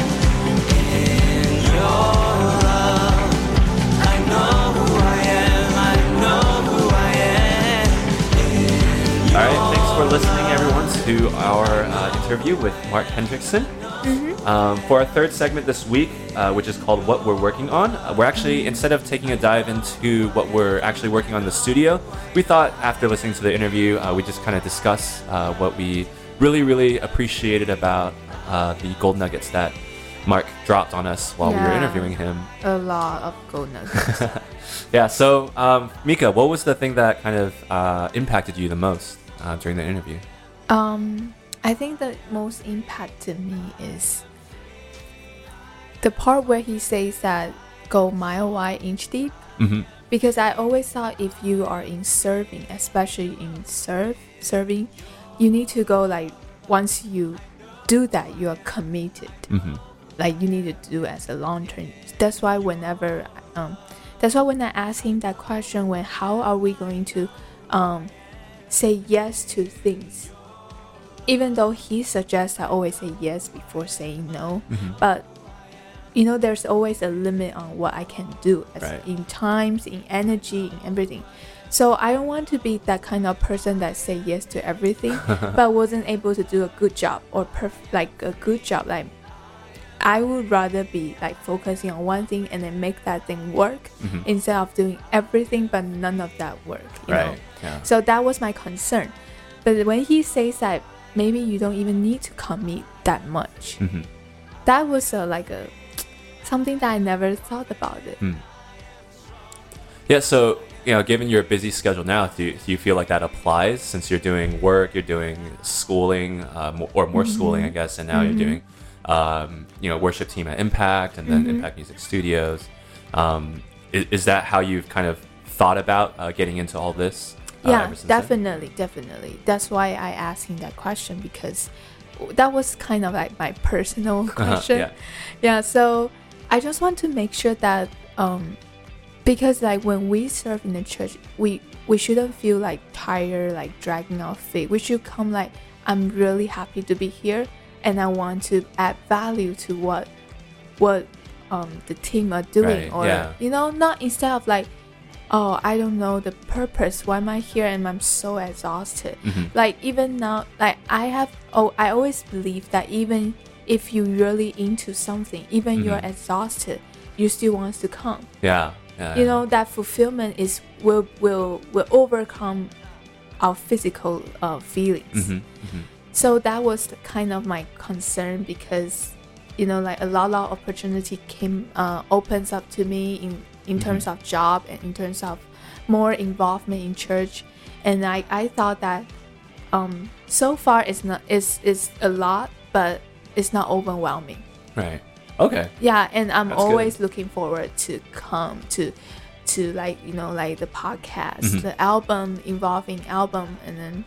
In your love, I know who I am. I know who I am. All right, thanks for listening, everyone, to our uh, interview with Mark Hendrickson. Um, for our third segment this week, uh, which is called What We're Working On, uh, we're actually, instead of taking a dive into what we're actually working on in the studio, we thought after listening to the interview, uh, we just kind of discuss uh, what we really, really appreciated about uh, the gold nuggets that Mark dropped on us while we were Yeah. interviewing him. A lot of gold nuggets. Yeah, so um, Mika, what was the thing that kind of uh, impacted you the most uh, during the interview? Um, I think the most impact to me is the part where he says that go mile wide, inch deep. Mm-hmm. Because I always thought if you are in serving, especially in serve serving, you need to go like once you do that, you are committed. Mm-hmm. Like you need to do as a long term. That's why whenever, um, that's why when I ask him that question, when how are we going to, um, say yes to things, even though he suggests I always say yes before saying no, Mm-hmm. but you know, there's always a limit on what I can do as Right. in times, in energy, in everything. So I don't want to be that kind of person that say yes to everything, but wasn't able to do a good job or perf- like a good job. Like I would rather be like focusing on one thing and then make that thing work Mhm. instead of doing everything but none of that work. You know? Right. Yeah. So that was my concern. But when he says that maybe you don't even need to commit that much, Mm-hmm. that was a, like a something that I never thought about it. Mm. Yeah, so, you know, given your busy schedule now, do you, do you feel like that applies since you're doing work, you're doing schooling, um, or more Mm-hmm. schooling, I guess, and now you're doing, um, you know, worship team at Impact and then Mhm. Impact Music Studios. Um, is, is that how you've kind of thought about uh, getting into all this? Uh, Yeah, ever since then? definitely, definitely. That's why I asked him that question, because that was kind of like my personal question. Yeah. Yeah, so I just want to make sure that um because like when we serve in the church, we we shouldn't feel like tired, like dragging our feet. We should come like, I'm really happy to be here and I want to add value to what what um the team are doing. Right, Or yeah. you know, not instead of like, oh, I don't know the purpose, why am I here and I'm so exhausted. Mhm. Like even now, like I have oh I always believe that even if you really into something, even Mhm. you're exhausted, you still want to come. Yeah. Yeah. You know, that fulfillment is will will will overcome our physical uh, feelings. Mhm, mhm. So that was the kind of my concern, because you know, like a lot of opportunity came uh, opens up to me in in Mhm. terms of job and in terms of more involvement in church, and I, I thought that um, so far it's not it's, it's a lot, but it's not overwhelming. Right. Okay. Yeah, and I'm That's always good. looking forward to come to to like, you know, like the podcast, Mhm. the album, involving album, and then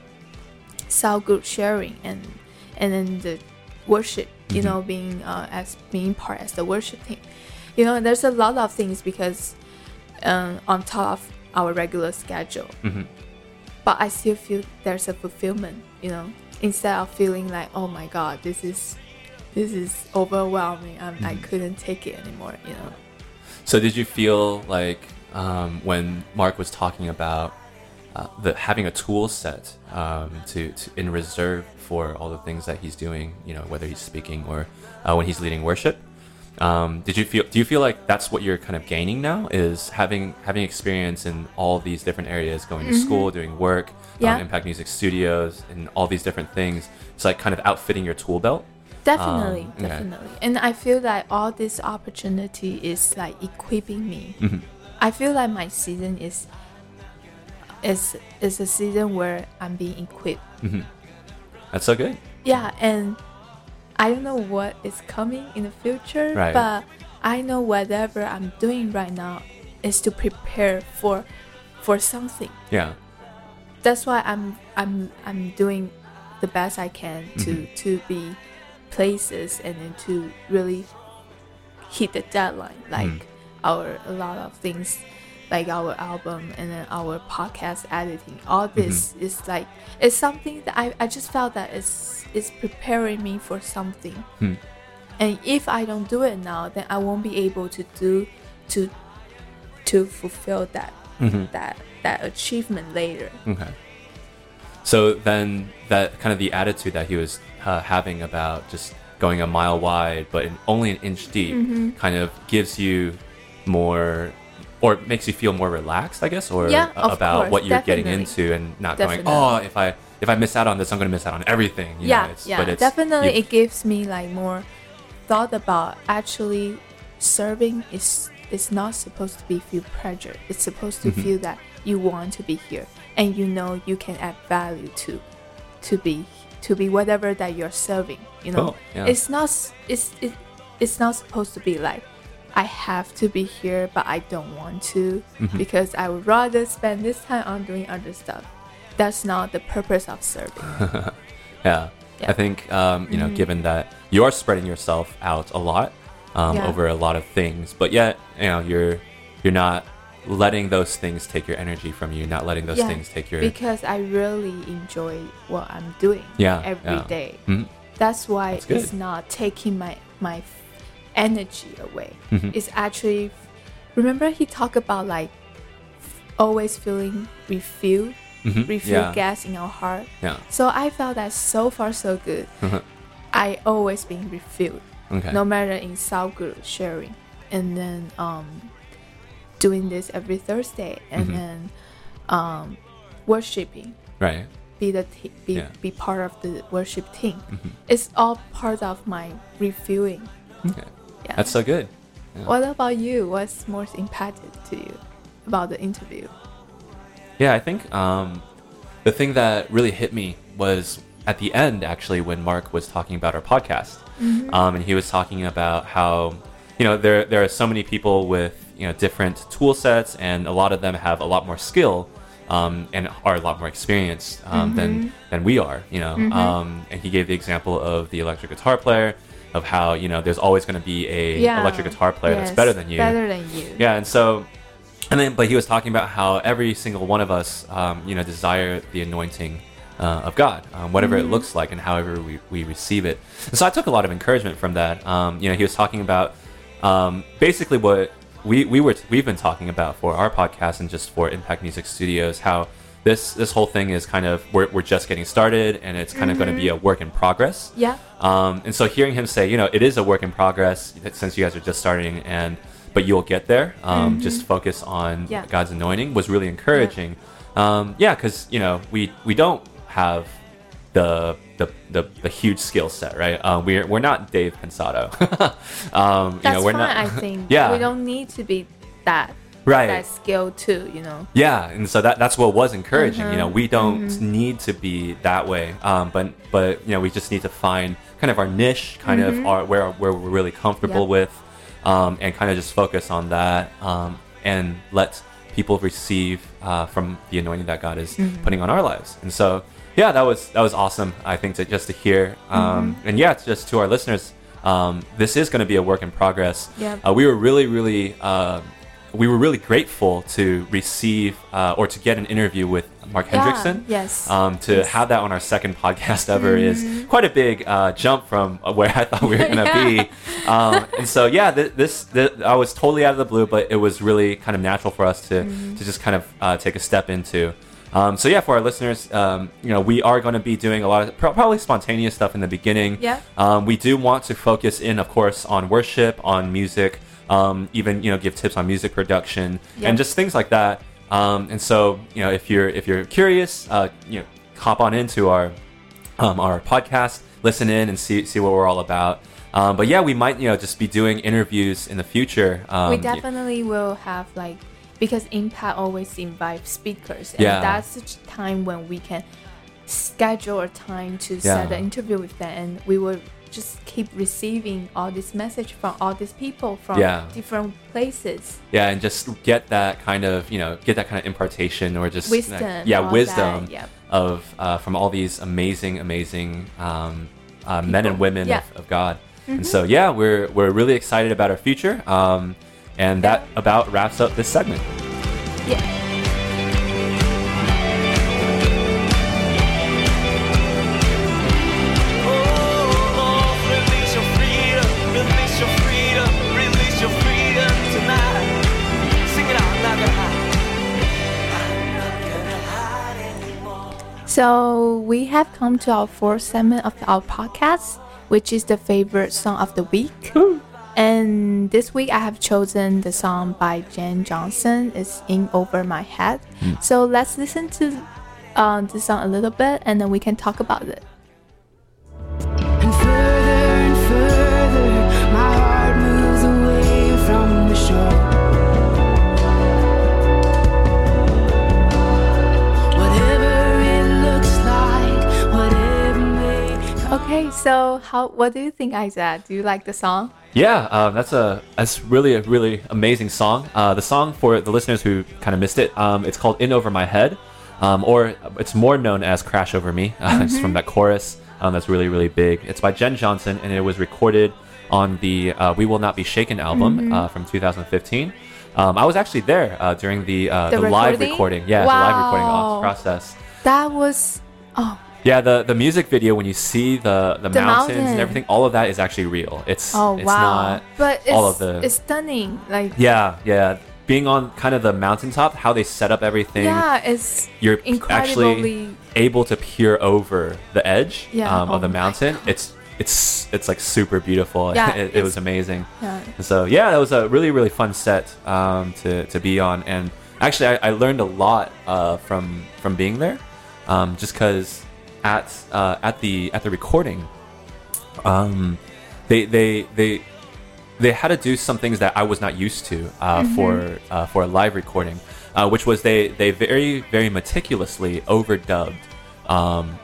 cell group sharing, and and then the worship, you Mhm. know, being uh, as being part as the worship team. You know, there's a lot of things because um, on top of our regular schedule, Mhm. but I still feel there's a fulfillment, you know, instead of feeling like, oh my God, this is this is overwhelming. I'm, I Mhm. couldn't take it anymore, you know. So did you feel like um, when Mark was talking about uh, the having a tool set um, to, to in reserve for all the things that he's doing, you know, whether he's speaking or uh, when he's leading worship, um, did you feel? Do you feel like that's what you're kind of gaining now? Is having having experience in all these different areas, going to school, doing work, Yeah. um, Impact Music Studios, and all these different things. It's like kind of outfitting your tool belt. Definitely, Um, okay. definitely. And I feel that all this opportunity is like equipping me. Mhm. I feel like my season is is is a season where I'm being equipped. Mhm. That's so good. Yeah, and I don't know what is coming in the future, Right. but I know whatever I'm doing right now is to prepare for for something. Yeah. That's why I'm I'm I'm doing the best I can to Mhm. to be places and then to really hit the deadline, like Mm. our a lot of things like our album and then our podcast editing. All this mm-hmm. is like it's something that I, I just felt that it's it's preparing me for something. Hmm. And if I don't do it now, then I won't be able to do to to fulfill that mm-hmm. that that achievement later. Okay. So then that kind of the attitude that he was uh, having about just going a mile wide but in, only an inch deep mm-hmm. kind of gives you more, or makes you feel more relaxed, I guess, or yeah, uh, about course, what you're definitely. getting into and not definitely. going, oh, if I if I miss out on this, I'm going to miss out on everything. You yeah, know, it's, yeah, but it's, definitely. You, it gives me like more thought about actually serving is is not supposed to be feel pressure. It's supposed to mm-hmm. feel that you want to be here and you know you can add value to to be to be whatever that you're serving. You know, oh, yeah. it's not it's it, it's not supposed to be like I have to be here, but I don't want to mm-hmm. because I would rather spend this time on doing other stuff. That's not the purpose of serving. yeah. yeah, I think um, you know, mm-hmm. given that you are spreading yourself out a lot um, yeah. over a lot of things, but yet you know you're you're not letting those things take your energy from you, not letting those yeah, things take your. Because I really enjoy what I'm doing. Yeah, every yeah. day. Mm-hmm. That's why That's it's not taking my my energy away. Mm-hmm. It's actually, remember he talked about like always feeling refill, mm-hmm. refill yeah. gas in our heart. Yeah. So I felt that so far so good. I always been refilled, okay. no matter in South group sharing, and then um, doing this every Thursday, and mm-hmm. then um, worshiping. Right. Be the t- be yeah. be part of the worship team. Mm-hmm. It's all part of my refueling. Okay. Yeah. That's so good. Yeah. What about you? What's most impacted to you about the interview? Yeah, I think um, the thing that really hit me was at the end, actually, when Mark was talking about our podcast, mm-hmm. um, and he was talking about how you know there there are so many people with you know different tool sets, and a lot of them have a lot more skill. Um, and are a lot more experienced um, mm-hmm. than than we are, you know. Mm-hmm. Um, and he gave the example of the electric guitar player, of how you know there's always going to be a yeah. electric guitar player yes. that's better than you. Better than you. Yeah, and so, and then, but he was talking about how every single one of us, um, you know, desire the anointing uh, of God, um, whatever mm-hmm. it looks like, and however we, we receive it. And so I took a lot of encouragement from that. Um, you know, he was talking about um, basically what. We we were we've been talking about for our podcast and just for Impact Music Studios, how this this whole thing is kind of we're we're just getting started and it's kind mm-hmm. of going to be a work in progress. Yeah. Um. And so hearing him say, you know, it is a work in progress since you guys are just starting, and but you'll get there. Um. Mm-hmm. Just focus on yeah. God's anointing was really encouraging. Yeah. Um. Yeah, because you know we we don't have the the the, the huge skill set, right? Um, we're we're not Dave Pensato. um, That's you know, we're fine, not. I think. Yeah, we don't need to be that right. that skilled too, you know. Yeah, and so that that's what was encouraging. Mm-hmm. You know, we don't mm-hmm. need to be that way, um, but but you know, we just need to find kind of our niche, kind mm-hmm. of our where where we're really comfortable yep. with, um, and kind of just focus on that, um, and let people receive uh, from the anointing that God is mm-hmm. putting on our lives. And so. Yeah, that was that was awesome. I think to just to hear, um, mm-hmm. and yeah, it's just to our listeners, um, this is going to be a work in progress. Yeah, uh, we were really, really, uh, we were really grateful to receive uh, or to get an interview with Mark yeah, Hendrickson. Yes, um, to yes. have that on our second podcast ever mm-hmm. is quite a big uh, jump from where I thought we were going to yeah. be. Um, and so yeah, th- this th- I was totally out of the blue, but it was really kind of natural for us to mm-hmm. to just kind of uh, take a step into. Um, so yeah, for our listeners, um, you know, we are going to be doing a lot of pro- probably spontaneous stuff in the beginning. Yeah. Um, we do want to focus in, of course, on worship, on music, um, even you know, give tips on music production yeah. and just things like that. Um, and so you know, if you're if you're curious, uh, you know, hop on into our um, our podcast, listen in, and see see what we're all about. Um, but yeah, we might you know just be doing interviews in the future. Um, we definitely will have like. Because Impact always invites speakers, and yeah. that's the time when we can schedule a time to yeah. set an interview with them, and we will just keep receiving all this message from all these people from yeah. different places. Yeah, and just get that kind of you know get that kind of impartation or just wisdom, like, yeah, wisdom yep. of uh, from all these amazing, amazing um, uh, men and women yeah. of, of God. Mm-hmm. And so yeah, we're we're really excited about our future. Um, And that about wraps up this segment. Yeah. Release your freedom, release your freedom, release your freedom tonight. Sing it out, I'm not gonna hide. I'm not gonna hide anymore. So we have come to our fourth segment of our podcast, which is the favorite song of the week. And this week I have chosen the song by Jen Johnson. It's In Over My Head. So let's listen to uh, the song a little bit, and then we can talk about it. And further and further, my heart moves away from the shore. Whatever it looks like, whatever may come. Okay, so how? What do you think, Isaac? Do you like the song? Yeah, um, that's a that's really a really amazing song. Uh, the song, for the listeners who kind of missed it, um, it's called "In Over My Head," um, or it's more known as "Crash Over Me." Uh, It's from that chorus um, that's really really big. It's by Jen Johnson, and it was recorded on the uh, "We Will Not Be Shaken" album uh, from two thousand fifteen. Um, I was actually there uh, during the uh, The the, live recording? recording. Yeah, the live recording Wow. process. That was oh Yeah, the, the music video, when you see the, the, The mountains mountain. and everything, all of that is actually real. It's oh it's wow! not but it's, all of the it's stunning. Like yeah yeah being on kind of the mountaintop, how they set up everything. yeah, it's You're actually incredibly able to peer over the edge Yeah, um, oh of the my mountain. It's it's it's like super beautiful. Yeah, it, it it's- was amazing. yeah. And so yeah, that was a really really fun set um, to to be on, and actually I, I learned a lot uh, from from being there, um, just because at uh, at the at the recording, um, they they they they had to do some things that I was not used to uh, for uh, for a live recording, uh, which was they they very very meticulously overdubbed um,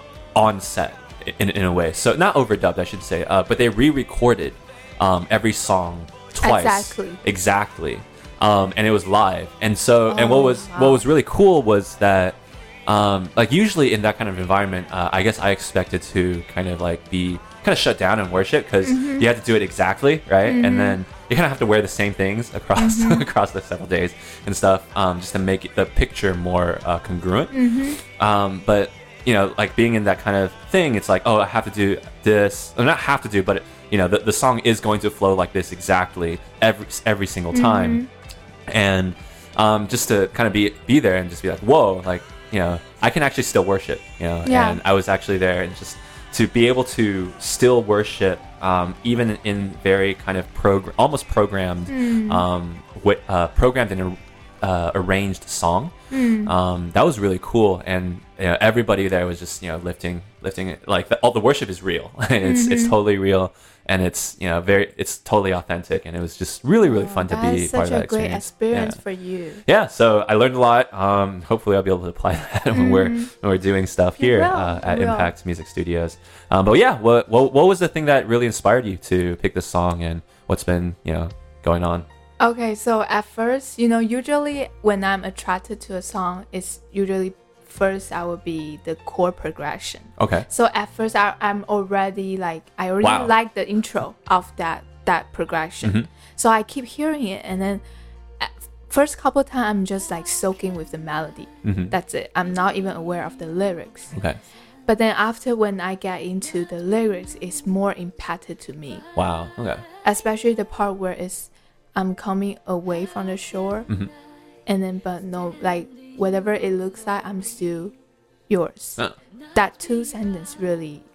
on set in in a way. So not overdubbed, I should say, uh, but they re-recorded um, every song twice. Exactly. Exactly. Um, and it was live. And so and what Oh, was wow. what was really cool was that um, like usually in that kind of environment, uh, I guess I expected to kind of like be kind of shut down and worship because Mm-hmm. you have to do it exactly right, and then you kind of have to wear the same things across Mm-hmm. across the several days and stuff, um, just to make it, the picture more uh, congruent. Mm-hmm. Um, but you know, like being in that kind of thing, it's like, oh, I have to do this, or not have to do, but you know, the the song is going to flow like this exactly every every single time, and um, just to kind of be be there and just be like, whoa, like, you know, I can actually still worship, you know. Yeah. And I was actually there, and just to be able to still worship, um, even in very kind of prog- almost programmed, um, wi- uh, programmed and uh, arranged song, um, that was really cool. And you know, everybody there was just, you know, lifting, lifting it. Like the, all the worship is real. it's it's totally real, and it's, you know, very it's totally authentic, and it was just really really fun to That be is part such of a that great experience. experience Yeah. for you. Yeah, so I learned a lot. Um, hopefully, I'll be able to apply that when we're when we're doing stuff You here will, uh, you at will. Impact Music Studios. Um, but yeah, what, what what was the thing that really inspired you to pick this song, and what's been, you know, going on? Okay, so at first, you know, usually when I'm attracted to a song, it's usually first I will be the chord progression. Okay. So at first I, I'm already like I already Wow. like the intro of that that progression. Mhm. So I keep hearing it, and then at first couple of times I'm just like soaking with the melody. Mhm. That's it. I'm not even aware of the lyrics. Okay. But then after when I get into the lyrics, it's more impacted to me, Wow. Okay. especially the part where it's I'm coming away from the shore, Mhm. and then but no, like whatever it looks like, I'm still yours. Oh. That two sentence really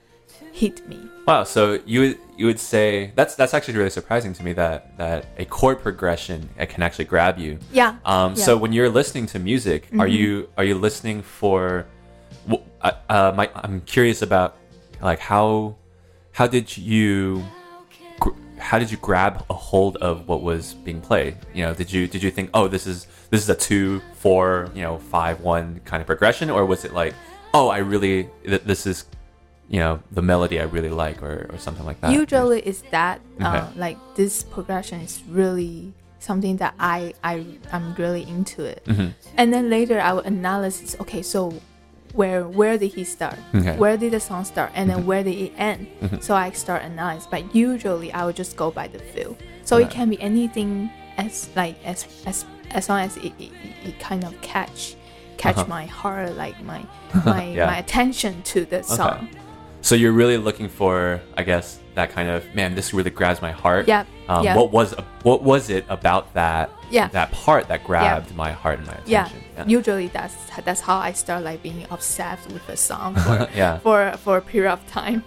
hit me. Wow. So you would you would say that's that's actually really surprising to me that that a chord progression, it can actually grab you. Yeah. Um, yeah. So when you're listening to music, are Mhm. you are you listening for? wh- Uh, uh, my, I'm curious about like how how did you gr- how did you grab a hold of what was being played? You know, did you did you think, oh, this is this is a two four you know five one kind of progression, or was it like, oh, I really th- this is you know the melody I really like, or, or something like that? Usually it's that uh, Okay. like this progression is really something that I I I'm really into it. Mhm. And then later I will analyze. Okay, so where where did he start? Okay. Where did the song start? And then Mhm. where did it end? Mhm. So I start analyze. But usually I would just go by the feel. So it Okay. can be anything as like as as as long as it, it, it kind of catch catch Uh-huh. my heart, like my my Yeah. my attention to the song. So you're really looking for, I guess, that kind of, man, this really grabs my heart. Yep, Um, yeah. What was what was it about that Yeah. that part that grabbed my heart and my Yeah. attention? Usually that's that's how I start like being obsessed with a song for Yeah. for, for a period of time.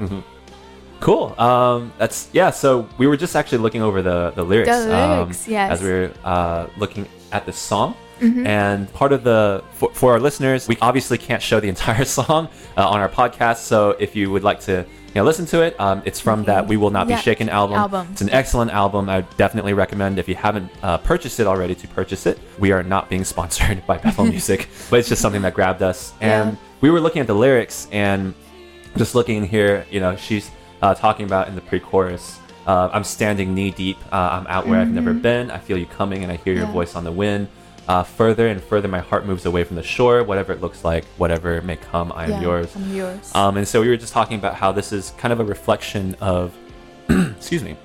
Cool. Um, that's yeah. So we were just actually looking over the the lyrics, The lyrics, um, yes. as we were uh, looking at the song. And part of the for, for our listeners, we obviously can't show the entire song uh, on our podcast. So if you would like to you know listen to it, um, it's from that "We Will Not Be Yeah, Shaken" album. album. It's an excellent album. I would definitely recommend, if you haven't uh, purchased it already, to purchase it. We are not being sponsored by Bethel Music, but it's just something that grabbed us. And Yeah. we were looking at the lyrics and just looking here. You know, she's uh, talking about in the pre-chorus. Uh, I'm standing knee deep. Uh, I'm out where I've never been. I feel you coming, and I hear your Yeah. voice on the wind. Uh, further and further, my heart moves away from the shore. Whatever it looks like, whatever may come, I am Yeah, yours. I'm yours. Um, and so we were just talking about how this is kind of a reflection of, excuse me,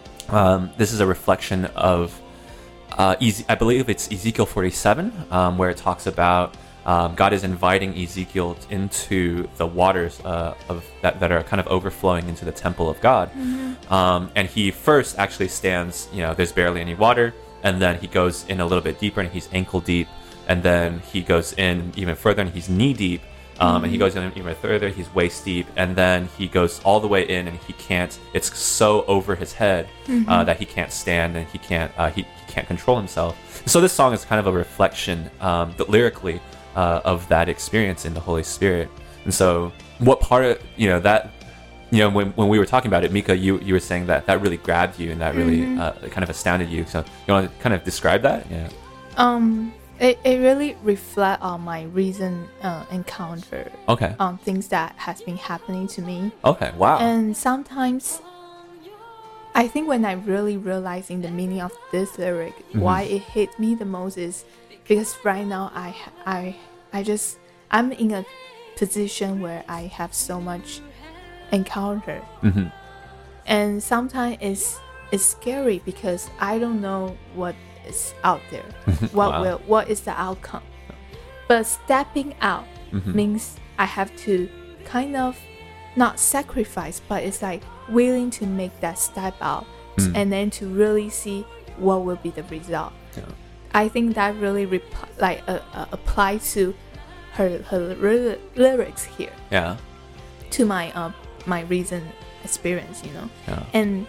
um, this is a reflection of, uh, Ez- I believe it's Ezekiel forty-seven, um, where it talks about um, God is inviting Ezekiel into the waters uh, of that, that are kind of overflowing into the temple of God. Um, and he first actually stands, you know, there's barely any water. And then he goes in a little bit deeper and he's ankle deep. And then he goes in even further and he's knee deep. Um, And he goes in even further, he's waist deep. And then he goes all the way in and he can't, it's so over his head uh, that he can't stand and he can't, uh, he, he can't control himself. So this song is kind of a reflection, um, but lyrically, uh, of that experience in the Holy Spirit. And so what part of, you know, that, you know, when, when we were talking about it, Mika, you, you were saying that that really grabbed you and that really uh, kind of astounded you. So you want to kind of describe that? Yeah. Um, it, it really reflect on my recent uh, encounter, Okay. on things that has been happening to me. Okay. Wow. And sometimes I think when I really realizing the meaning of this lyric, why it hit me the most is because right now I ha- I I just I'm in a position where I have so much encounter, hmm and sometimes it's it's scary because I don't know what is out there, what Wow. will what is the outcome. But stepping out Mhm. means I have to kind of not sacrifice, but it's like willing to make that step out Mm. and then to really see what will be the result. Yeah. I think that really rep- like uh, uh, applies to her her ly- lyrics here, Yeah. to my uh, my recent experience, you know. Yeah. And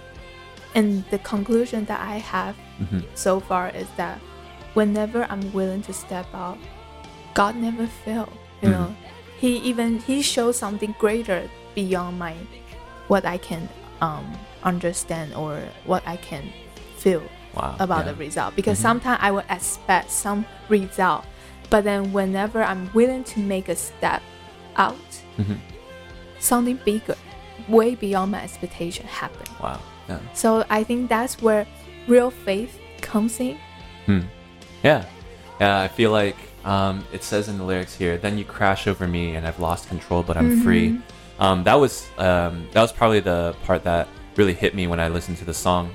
and the conclusion that I have hmm so far is that whenever I'm willing to step out, God never fail. You Mhm. know, He even He shows something greater beyond my what I can um, understand or what I can feel Wow. about yeah. the result. Because Mhm. sometimes I will expect some result, but then whenever I'm willing to make a step out, Mhm. something bigger, way beyond my expectation happen. Wow. Yeah. So I think that's where real faith comes in. Hmm. Yeah. Yeah. I feel like um, it says in the lyrics here, "Then you crash over me, and I've lost control, but I'm free." Um, that was um, that was probably the part that really hit me when I listened to the song.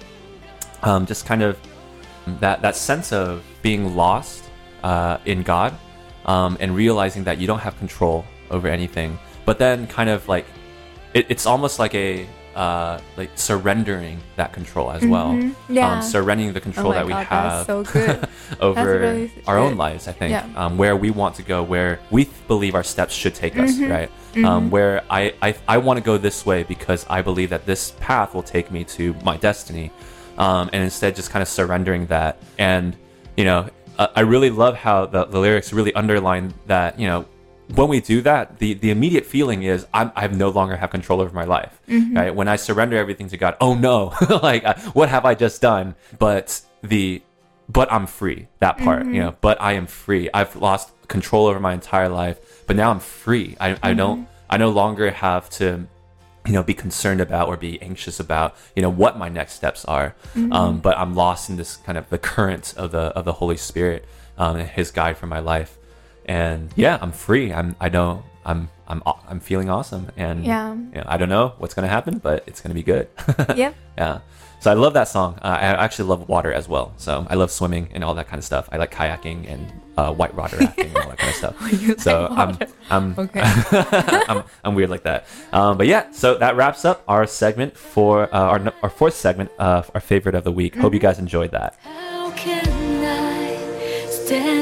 Um, just kind of that that sense of being lost uh, in God, um, and realizing that you don't have control over anything, but then kind of like it, it's almost like a uh, like surrendering that control as well. Mhm. Yeah. Um, surrendering the control Oh my that we God, have that's so good. over That's really our own good. lives, I think, Yeah. um, where we want to go, where we th- believe our steps should take us, Mm-hmm. right? Um, where I, I, I want to go this way because I believe that this path will take me to my destiny. Um, and instead just kind of surrendering that. And, you know, uh, I really love how the, the lyrics really underline that, you know, when we do that, the, the immediate feeling is I'm, I no longer have control over my life, right? When I surrender everything to God, oh no, like uh, what have I just done? But the, but I'm free, that part, you know, but I am free. I've lost control over my entire life, but now I'm free. I, I don't, I no longer have to, you know, be concerned about or be anxious about, you know, what my next steps are. Um, but I'm lost in this kind of the current of the, of the Holy Spirit, um, and his guide for my life. And yeah, I'm free. I'm, I know, I'm I'm aw- I'm feeling awesome, and Yeah. you know, I don't know what's gonna happen, but it's gonna be good. Yep. Yeah. So I love that song. Uh, I actually love water as well. So I love swimming and all that kind of stuff. I like kayaking and uh, whitewater rafting and all that kind of stuff. You so like I'm water. I'm, Okay. I'm I'm weird like that. Um, but yeah, so that wraps up our segment for uh, our n- our fourth segment of our favorite of the week. Hope you guys enjoyed that. How can I stand